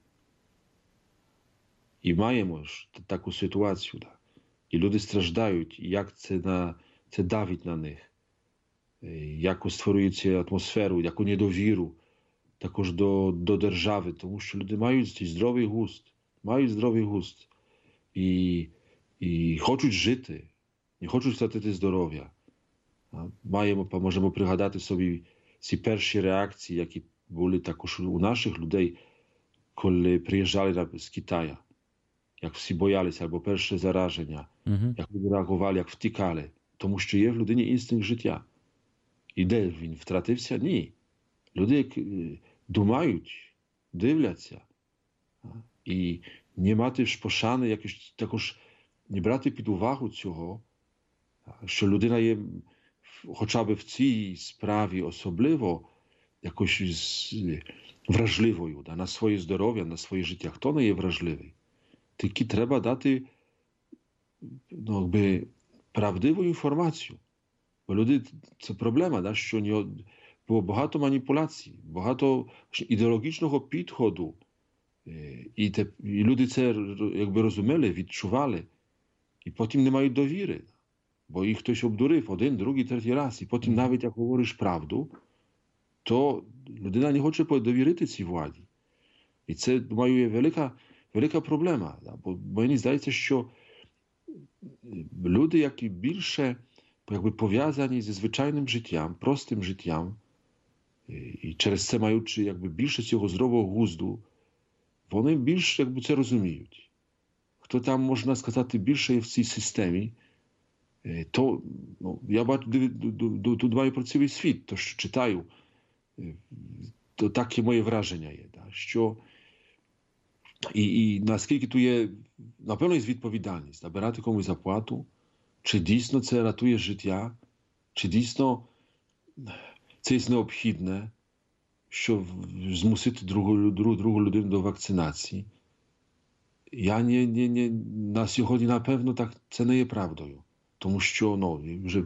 І маємо ж таку ситуацію. Да. І люди страждають. І як це на це давить на них. Яко створюється атмосферу, яку недовіру, також до, до держави, тому що люди мають цей здоровий густ, мають здоровий густ і, і хочуть жити, не хочуть втратити здоров'я. Маємо, можемо пригадати собі ці перші реакції, які були також у наших людей, коли приїжджали з Китаю, як всі боялися, або перше зараження, uh-huh. як люди реагували, як втікали, тому що є в людині інстинкт життя. І де він втратився? Ні. Люди думають, дивляться. І не мати ж пошани, якось, також не брати під увагу цього, що людина є хоча б в цій справі особливо якось вражливою да, на своє здоров'я, на своє життя. Хто не є вражливий? Тільки треба дати ну, якби, правдиву інформацію. Бо люди, це проблема, да, що не, було багато маніпуляцій, багато ідеологічного підходу. І, те, і люди це якби розуміли, відчували. І потім не мають довіри. Бо їх хтось обдурив один, другий, третій раз. І потім навіть як говориш правду, то людина не хоче довірити цій владі. І це, думаю, є велика, велика проблема. Да? Бо мені здається, що люди, які більше якби, пов'язані зі звичайним життям, простим життям, і через це маючи якби, більше цього здорового глузду, вони більше якби, це розуміють. Хто там, можна сказати, більше є в цій системі, то ну, я бачу, тут маю про цілий світ, то що читаю, то таке моє враження є, да, що і, і наскільки тут є, напевно, є відповідальність, набирати комусь заплату, чи дійсно це рятує життя, чи дійсно це є необхідне, щоб змусити другу, другу, другу людину до вакцинації. Я не, не, не, на сьогодні, напевно, так це не є правдою. Тому що ну, вже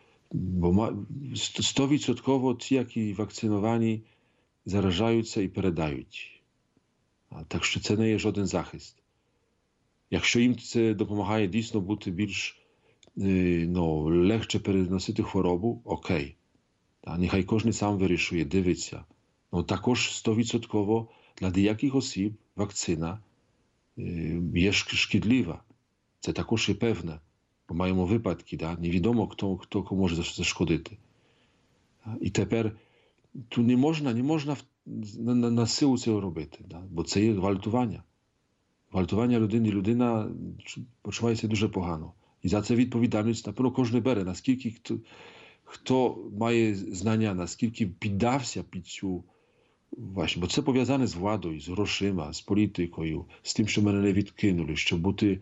сто відсотків ті, які вакциновані, заражаються і передають. Так що це не є жоден захист. Якщо їм це допомагає дійсно бути більш ну, легше переносити хворобу, окей. Та, нехай кожен сам вирішує, дивиться. Ну, також сто відсотків для деяких осіб вакцина є шкідлива. Це також є певне. Бо маємо випадки, да? Невідомо, хто, хто кому може зашкодити. І тепер тут не можна, не можна на, на, на силу цього робити, да? Бо це є гвалтування. Гвалтування людини, людина почувається дуже погано. І за це відповідальність, напевно, кожен бере, наскільки хто, хто має знання, наскільки піддався під цю właśnie, бо це пов'язане з владою, з грошима, з політикою, з тим, що мене не відкинули, щоб бути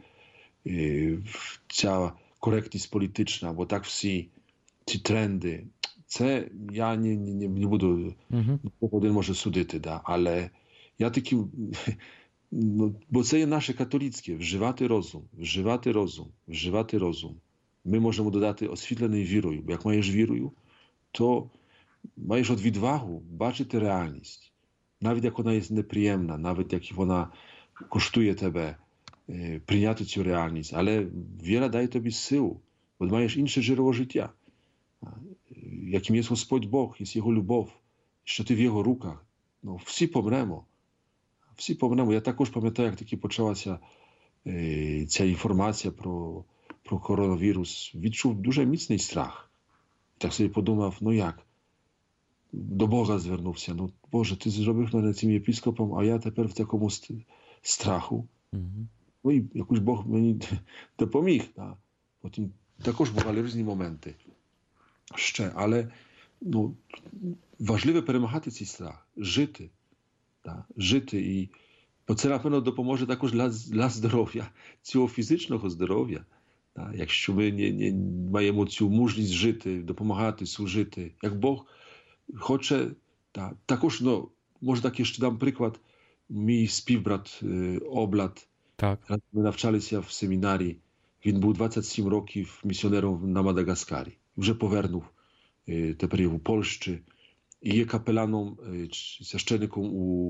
ця коректність політична, бо так всі ці тренди, це я не, не, не буду, uh-huh. один може судити, да, але я таки, ну, бо це є наше католицьке, вживати розум, вживати розум, вживати розум. Ми можемо додати освітлений вірою, бо як маєш вірою, то маєш от відвагу бачити реальність, навіть як вона є неприємна, навіть як вона коштує тебе, прийняти цю реальність, але віра дає тобі силу, бо маєш інше джерело життя, яким є Господь Бог, є Його любов, що ти в Його руках. Ну, всі помремо. Всі помремо. Я також пам'ятаю, як таки почалася е, ця інформація про, про коронавірус. Відчув дуже міцний страх. Так собі подумав, ну як? До Бога звернувся. Ну, Боже, ти зробив мене цим єпископом, а я тепер в такому страху. Mm-hmm. Ну і якось Бог мені допоміг. Да. Потім також бували різні моменти. Ще, але ну, важливо перемагати цей страх, жити. Да, жити. І, бо це, напевно, допоможе також для, для здоров'я, цього фізичного здоров'я. Да, якщо ми не, не маємо цю мужність жити, допомагати, служити. Як Бог хоче, да, також, ну, може так ще дам приклад, мій співбрат е, Облад, так. Ми навчалися в семінарі. Він був двадцять сім років місіонером на Мадагаскарі. Вже повернув, тепер є у Польщі. І є капеланом, священником у,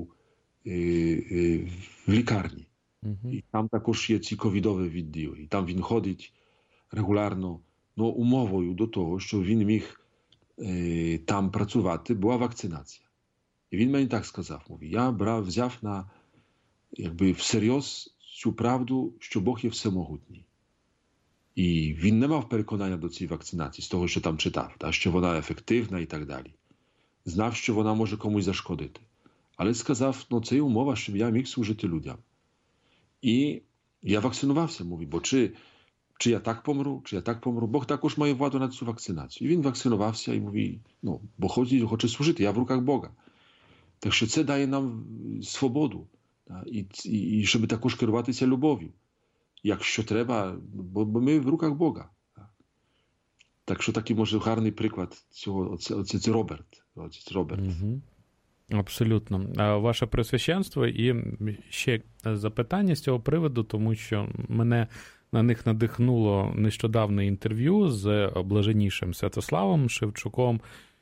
в лікарні. Mm-hmm. І там також є ці ковідові відділи. І там він ходить регулярно, ну, умовою до того, що він міг е, там працювати, була вакцинація. І він мені так сказав, мові, я брав, взяв на, якби, всерйоз цю правду, що Бог є всемогутній. І він не мав переконання до цієї вакцинації, з того, що там читав, та, що вона ефективна і так далі. Знав, що вона може комусь зашкодити. Але сказав, ну це є умова, щоб я міг служити людям. І я вакцинувався, мові, бо чи, чи я так помру, чи я так помру, Бог також має владу на цю вакцинацію. І він вакцинувався і мові, ну, бо хоче, хоче служити, я в руках Бога. Так що це дає нам свободу, та, і, і, і щоб також керуватися любов'ю. Якщо треба, бо, бо ми в руках Бога. Так що такий, може, гарний приклад цього, оце, оце, це Роберт. Оце Роберт. Угу. Абсолютно. Ваше Преосвященство, і ще запитання з цього приводу, тому що мене на них надихнуло нещодавне інтерв'ю з блаженнішим Святославом Шевчуком,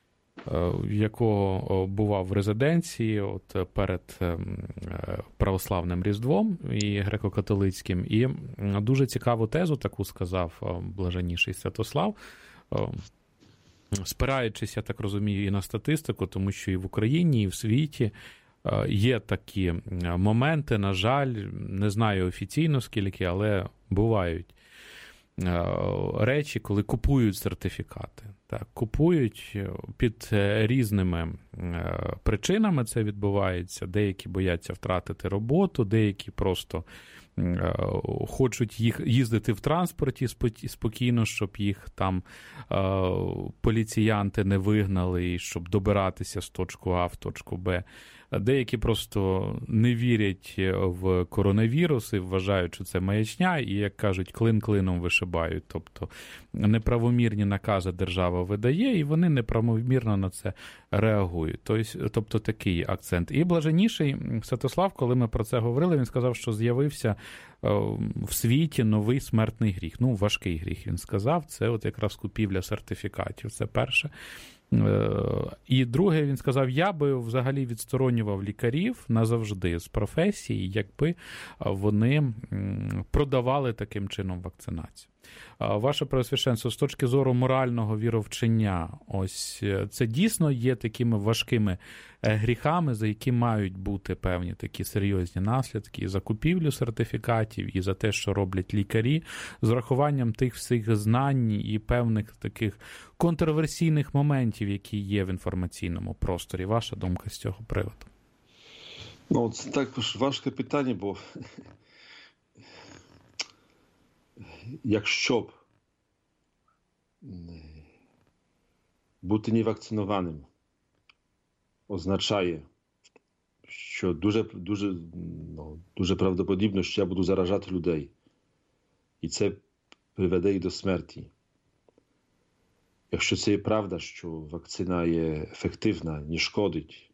якого бував в резиденції от перед православним Різдвом і греко-католицьким. І дуже цікаву тезу таку сказав блаженніший Святослав, спираючись, я так розумію, і на статистику, тому що і в Україні, і в світі є такі моменти, на жаль, не знаю офіційно скільки, але бувають речі, коли купують сертифікати. Так, купують під різними причинами це відбувається. Деякі бояться втратити роботу, деякі просто хочуть їх їздити в транспорті спокійно, щоб їх там поліціянти не вигнали, і щоб добиратися з точки А в точку Б. Деякі просто не вірять в коронавірус і вважають, що це маячня, і, як кажуть, клин клином вишибають. Тобто неправомірні накази держава видає, і вони неправомірно на це реагують. Тобто такий акцент. І блаженніший Святослав, коли ми про це говорили, він сказав, що з'явився в світі новий смертний гріх. Ну, важкий гріх, він сказав. Це от якраз купівля сертифікатів. Це перше. І друге, він сказав, я би взагалі відсторонював лікарів назавжди з професії, якби вони продавали таким чином вакцинацію. Ваше Преосвященство, з точки зору морального віровчення, ось це дійсно є такими важкими гріхами, за які мають бути певні такі серйозні наслідки і за купівлю сертифікатів, і за те, що роблять лікарі, з врахуванням тих всіх знань і певних таких контроверсійних моментів, які є в інформаційному просторі. Ваша думка з цього приводу? Ну, це також важке питання, бо якщо б бути невакцинованим означає, що дуже, дуже, ну, дуже правдоподібно, що я буду заражати людей. І це приведе їх до смерті. Якщо це є правда, що вакцина є ефективна, не шкодить,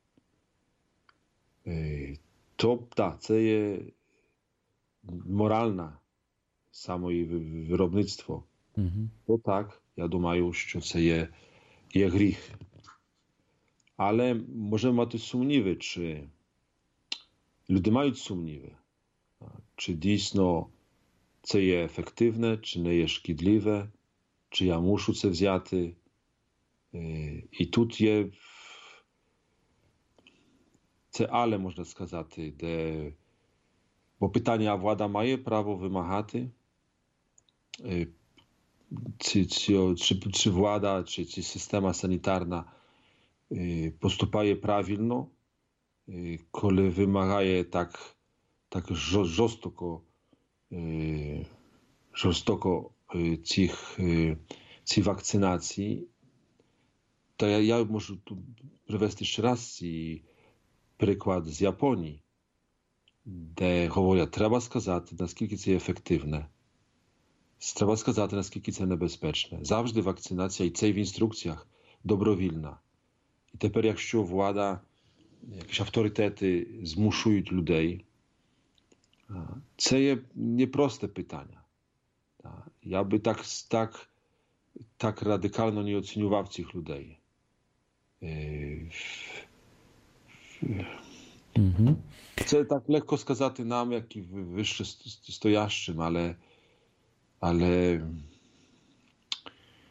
то так, це є моральне самовиробництво. Угу. То так, я думаю, що це є, є гріх. Але можемо мати сумніви, чи люди мають сумніви, чи дійсно це є ефективне, чи не є шкідливе, чи я мушу це взяти. І тут є це але, можна сказати, де бо питання, а влада має право вимагати, чи, чи, чи, чи влада, чи, чи система санітарна поступає правильно, коли вимагає так, так жорстоко, жорстоко цих, ці вакцинації. То я, я можу тут привести ще раз цей приклад з Японії, де говорять, треба сказати, наскільки це ефективне. Треба сказати, наскільки це небезпечне. Завжди вакцинація, і це в інструкціях, добровільна. І тепер, якщо влада, якісь авторитети змушують людей, це є непросте питання. Я би так, так, так радикально не оцінював цих людей. Угу. Це так легко сказати нам, як і вище стоящим, але, але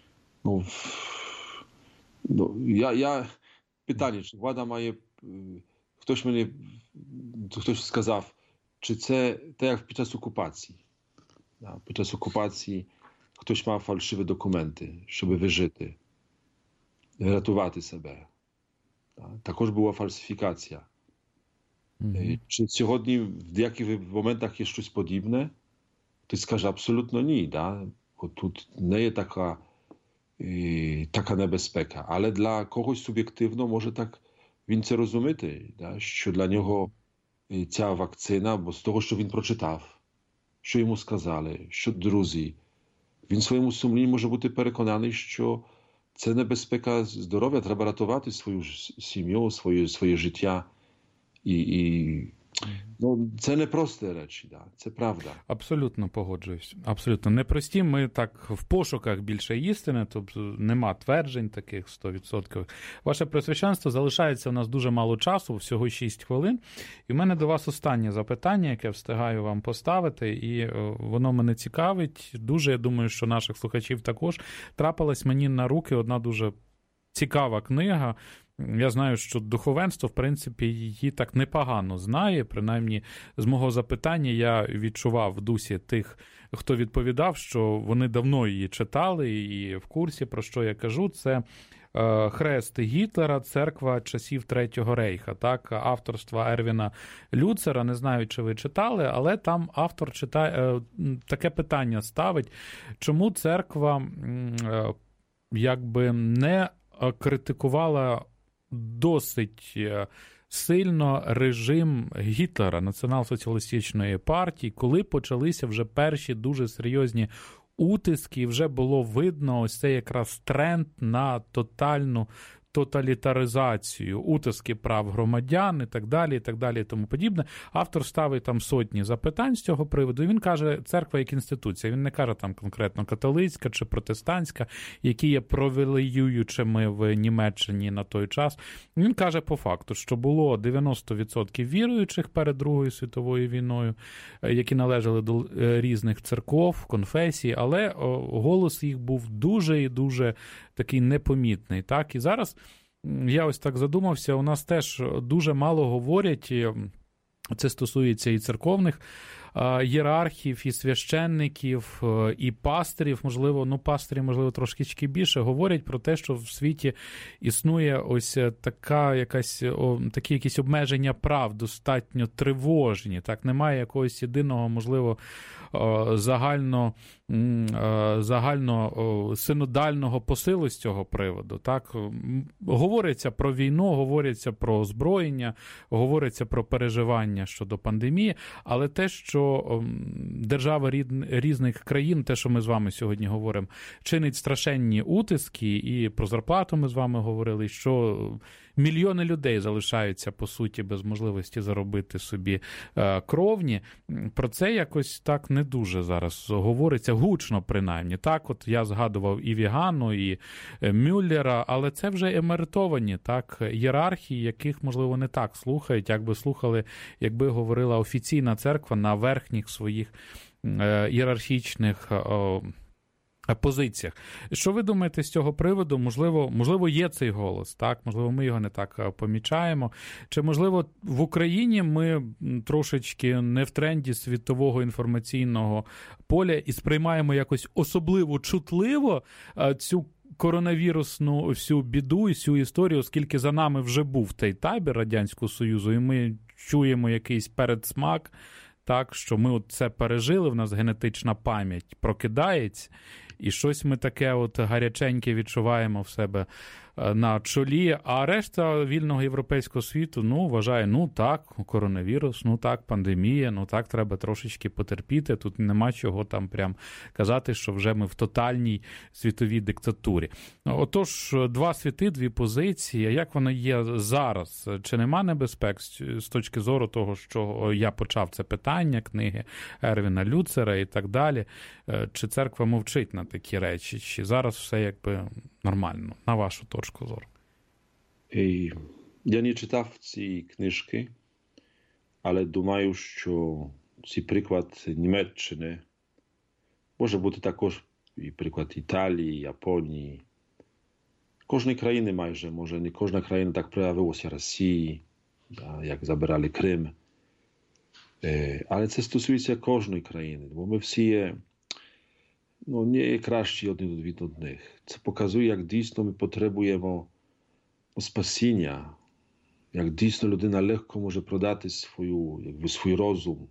Ну, ну, я, я... Питання, чи влада має... Хтось мені... Хтось сказав, чи це так як під час окупації. Під час окупації хтось мав фальшиві документи, щоб вижити, врятувати себе. Також була фальсифікація. Mm-hmm. Чи сьогодні в деяких моментах є щось подібне? Ти скаже, абсолютно ні. Да? Бо тут не є така, і, така небезпека. Але для когось суб'єктивно може так він це розуміти, да? Що для нього ця вакцина, бо з того, що він прочитав, що йому сказали, що друзі, він в своєму сумлінні може бути переконаний, що це небезпека здоров'я, треба рятувати свою сім'ю, своє, своє життя. І, і ну, це не прості речі, да. Це правда. Абсолютно погоджуюсь. Абсолютно непрості. Ми так в пошуках більше істини, тобто нема тверджень таких сто відсотків. Ваше Преосвященство, залишається у нас дуже мало часу, всього шість хвилин. І в мене до вас останнє запитання, яке встигаю вам поставити, і воно мене цікавить. Дуже, я думаю, що наших слухачів також. Трапилась мені на руки одна дуже цікава книга. Я знаю, що духовенство, в принципі, її так непогано знає. Принаймні, з мого запитання я відчував в дусі тих, хто відповідав, що вони давно її читали і в курсі, про що я кажу. Це «Хрест Гітлера. Церква часів Третього Рейха», так, авторства Ервіна Люцера. Не знаю, чи ви читали, але там автор читає, таке питання ставить, чому церква якби не критикувала досить сильно режим Гітлера, націонал-соціалістичної партії, коли почалися вже перші дуже серйозні утиски, і вже було видно ось це якраз тренд на тотальну тоталітаризацію, утиски прав громадян і так далі, і так далі, і тому подібне. Автор ставить там сотні запитань з цього приводу, і він каже, церква як інституція, він не каже там конкретно католицька чи протестантська, які є провеліюючими в Німеччині на той час. Він каже по факту, що було дев'яносто відсотків віруючих перед Другою світовою війною, які належали до різних церков, конфесій, але голос їх був дуже і дуже такий непомітний. Так? І зараз я ось так задумався, у нас теж дуже мало говорять, це стосується і церковних ієрархів, і священників, і пастирів, можливо, ну пастирі, можливо, трошки більше, говорять про те, що в світі існує ось така якась, о, такі якісь обмеження прав, достатньо тривожні, так, немає якогось єдиного, можливо, загально, загально синодального посилу з цього приводу, так, говориться про війну, говориться про озброєння, говориться про переживання щодо пандемії, але те, що держава різних країн, те, що ми з вами сьогодні говоримо, чинить страшенні утиски, і про зарплату ми з вами говорили, що мільйони людей залишаються, по суті, без можливості заробити собі кровні. Про це якось так не дуже зараз говориться, гучно принаймні. Так, от я згадував і Вігану, і Мюллера, але це вже емеритовані, так, ієрархії, яких, можливо, не так слухають, як би слухали, якби говорила офіційна церква на верхніх своїх ієрархічних позиціях. Що ви думаєте з цього приводу? Можливо, можливо, є цей голос, так? Можливо, ми його не так помічаємо. Чи, можливо, в Україні ми трошечки не в тренді світового інформаційного поля і сприймаємо якось особливо чутливо цю коронавірусну всю біду і всю історію, оскільки за нами вже був той табір Радянського Союзу, і ми чуємо якийсь передсмак, так, що ми от це пережили, в нас генетична пам'ять прокидається, і щось ми таке от гаряченьке відчуваємо в себе на чолі, а решта вільного європейського світу, ну, вважає, ну так, коронавірус, ну так, пандемія, ну так, треба трошечки потерпіти, тут нема чого там прям казати, що вже ми в тотальній світовій диктатурі. Отож, два світи, дві позиції, як воно є зараз? Чи нема небезпек з точки зору того, що я почав це питання, книги Ервіна Люцера і так далі? Чи церква мовчить на такі речі? Чи зараз все якби нормально, на вашу точку зору? І я не читав ці книжки, але думаю, що цей приклад Німеччини може бути також і приклад Італії, Японії, кожnej країни майже, може не кожна країна так проявилася Росії, да, як забирали Крим. Але це стосується кожної країни, бо ми всі є, ну, не є кращі один від одних. Це показує, як дійсно ми потребуємо спасіння, як дійсно людина легко може продати свою, якби, свій розум,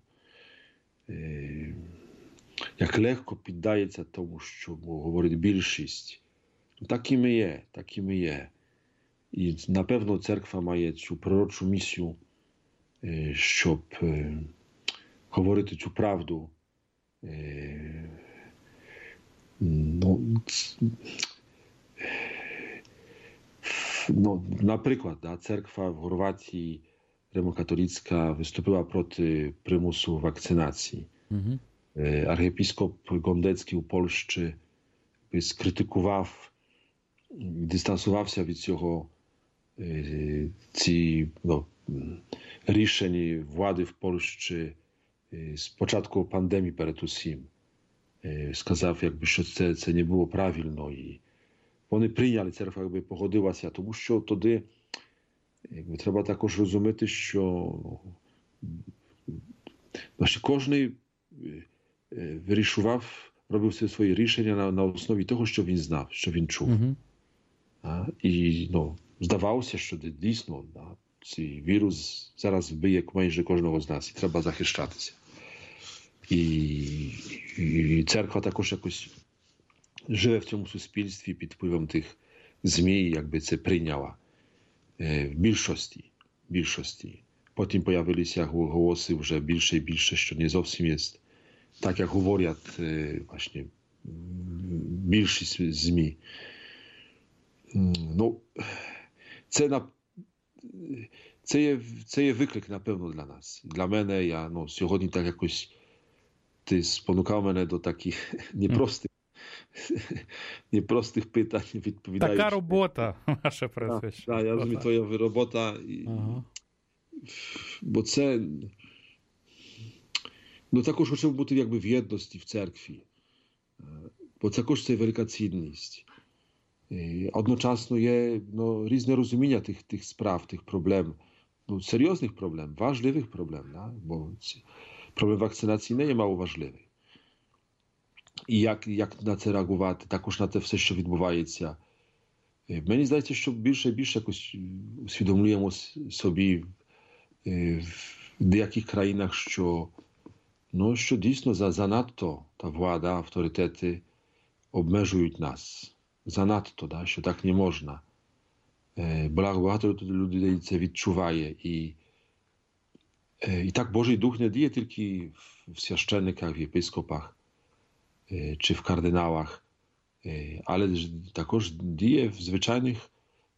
як легко піддається тому, що говорить більшість. Так і ми є, так і ми є. І, напевно, церква має цю пророчу місію, щоб говорити цю правду. Ну, no, наприклад, да, церква в Хорватії римокатолицька виступила проти примусу вакцинації. Mm-hmm. Архієпископ Гондецький у Польщі скритикував, дистансувався від цього ці, no, рішень влади в Польщі з початку пандемії перед усім. Сказав, якби, що це, це не було правильно. І вони прийняли, церква якби погодилася, тому що тоді якби, треба також розуміти, що значить, кожен вирішував, робив свої рішення на, на основі того, що він знав, що він чув. Mm-hmm. А, і ну, здавалося, що дійсно да, цей вірус зараз вбиє майже кожного з нас і треба захищатися. І, і церква також якось живе в цьому суспільстві під впливом тих ЗМІ, якби це прийняла в більшості. більшості. Потім появилися голоси вже більше і більше, що не зовсім є так, як говорять właśnie більшість ЗМІ. Ну, це, на, це, є, це є виклик, напевно, для нас. Для мене, я ну, сьогодні так якось ти спонукав мене до таких непростих, непростих питань, відповідаючи. Така робота, ваше прізвище. Так, я розумію, твоя робота. Ага. Бо це, ну також хочемо бути якби в єдності в церкві. Бо також це велика цінність. Одночасно є ну, різне розуміння тих, тих справ, тих проблем. Ну, серйозних проблем, важливих проблем. Да? Бо проблем вакцинації не є мало важливий. І як, як на це реагувати, також на те все, що відбувається. Мені здається, що більше і більше якось усвідомлюємо собі в деяких країнах, що, ну, що дійсно за, занадто та влада, авторитети обмежують нас. Занадто, да? Що так не можна. Багато людей це відчуває. І, і так Божий Дух не діє тільки в священниках, в єпископах чи в кардинałach, ale також діє в звичайних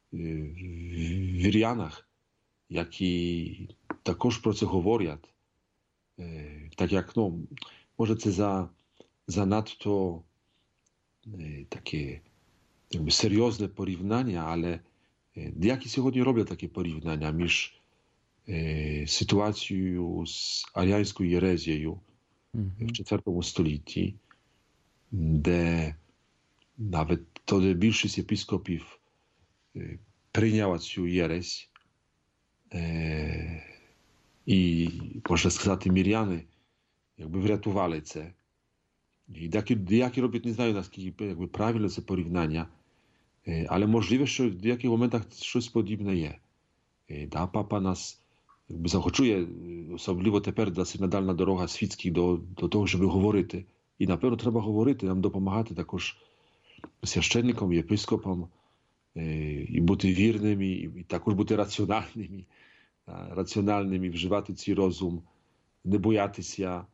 вірянах, які також про це говорять. Так як, ну, може це за, занадто таке якби серйозне порівняння, але деякі сьогодні роблять таке порівняння між ситуацією з аріанською єрезією mm-hmm. в четвертому столітті, де nawet wtedy більшість єпископів прийняла цю єресь і, можна сказати, міряни якби врятували це. І деякі, деякі роблять, не знаю, наскільки якби правильно це порівняння, але можливо, що в деяких моментах щось подібне є. Да, папа нас якби захочує, особливо тепер, да, синодальна дорога світських до, до того, щоб говорити. І, напевно, треба говорити, нам допомагати також священникам, єпископам, і бути вірними, і також бути раціональними, раціональними, вживати цей розум, не боятися,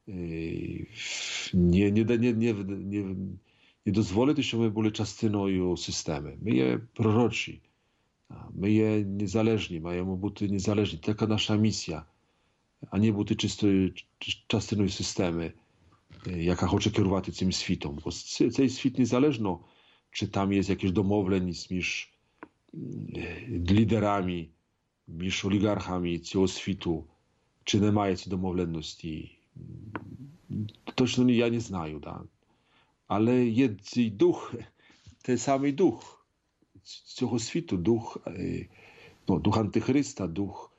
не, не, не, не, не, не дозволити, щоб ми були частиною системи. Ми є пророчі, ми є незалежні, маємо бути незалежні. Така наша місія, а не бути чистою частиною системи, яка хоче керувати цим світом. Бо цей світ незалежно, чи там є якісь домовленість між лідерами, між олігархами цього світу, чи немає цієї домовленості. Точно я не знаю, да? Але є цей дух, той самий дух, цього світу, дух, ну, дух Антихриста, дух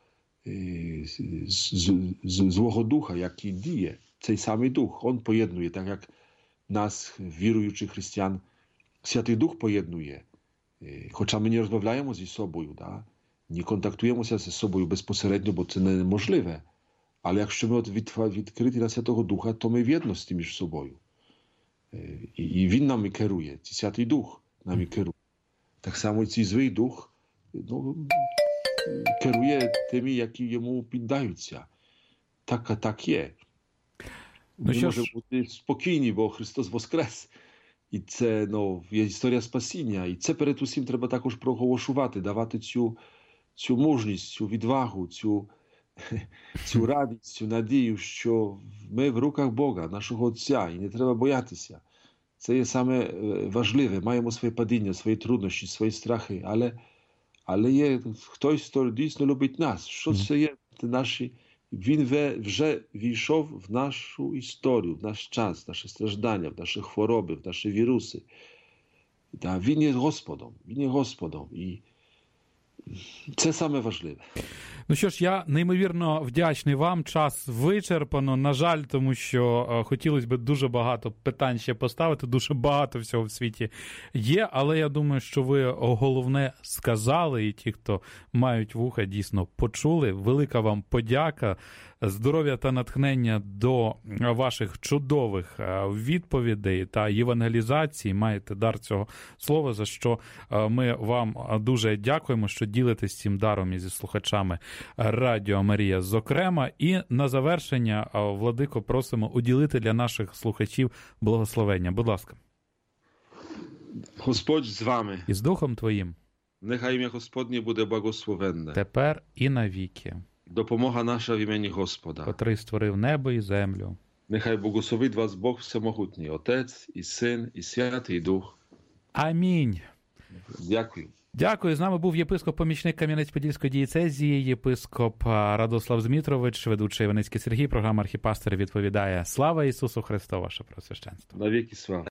злого духа, який діє. Цей самий дух, він поєднує, так як нас, віруючих християн, Святий Дух поєднує. Хоча ми не розмовляємо зі собою, да? Не контактуємося зі собою безпосередньо, бо це неможливе. Але якщо ми відкриті на Святого Духа, то ми в єдності між собою. І він нами керує, цей Святий Дух нами керує. Так само і цей злий дух, ну, керує тими, які йому піддаються. Так, так є. Ми Ну, можемо бути спокійні, бо Христос воскрес. І це, ну, є історія спасіння. І це перед усім треба також проголошувати, давати цю, цю мужність, цю відвагу, цю, цю радість, цю надію, що ми в руках Бога, нашого Отця, і не треба боятися. Це є саме важливе. Маємо своє падіння, свої труднощі, свої страхи, але, але є хтось, хто дійсно любить нас. Що це є? Це наші... Він вже війшов в нашу історію, в наш час, в наші страждання, в наші хвороби, в наші віруси. Та він є Господом, він є Господом. І це саме важливе. Ну що ж, я неймовірно вдячний вам. Час вичерпано, на жаль, тому що е, хотілося б дуже багато питань ще поставити, дуже багато всього в світі є, але я думаю, що ви головне сказали, і ті, хто мають вуха, дійсно почули. Велика вам подяка, здоров'я та натхнення до ваших чудових відповідей та євангелізації. Маєте дар цього слова, за що ми вам дуже дякуємо, що ділитесь цим даром із слухачами Радіо Марія зокрема. І на завершення, Владико, просимо уділити для наших слухачів благословення. Будь ласка. Господь з вами. І з Духом Твоїм. Нехай ім'я Господнє буде благословенне. Тепер і навіки. Допомога наша в імені Господа. Котрий створив небо і землю. Нехай благословить вас Бог Всемогутній, Отець і Син, і Святий Дух. Амінь. Дякую. Дякую. З нами був єпископ-помічник Кам'янець-Подільської дієцезії, єпископ Радослав Змітрович, ведучий Іваницький Сергій. Програма «Архіпастир» відповідає. Слава Ісусу Христу, ваше Преосвященство. Навіки слава.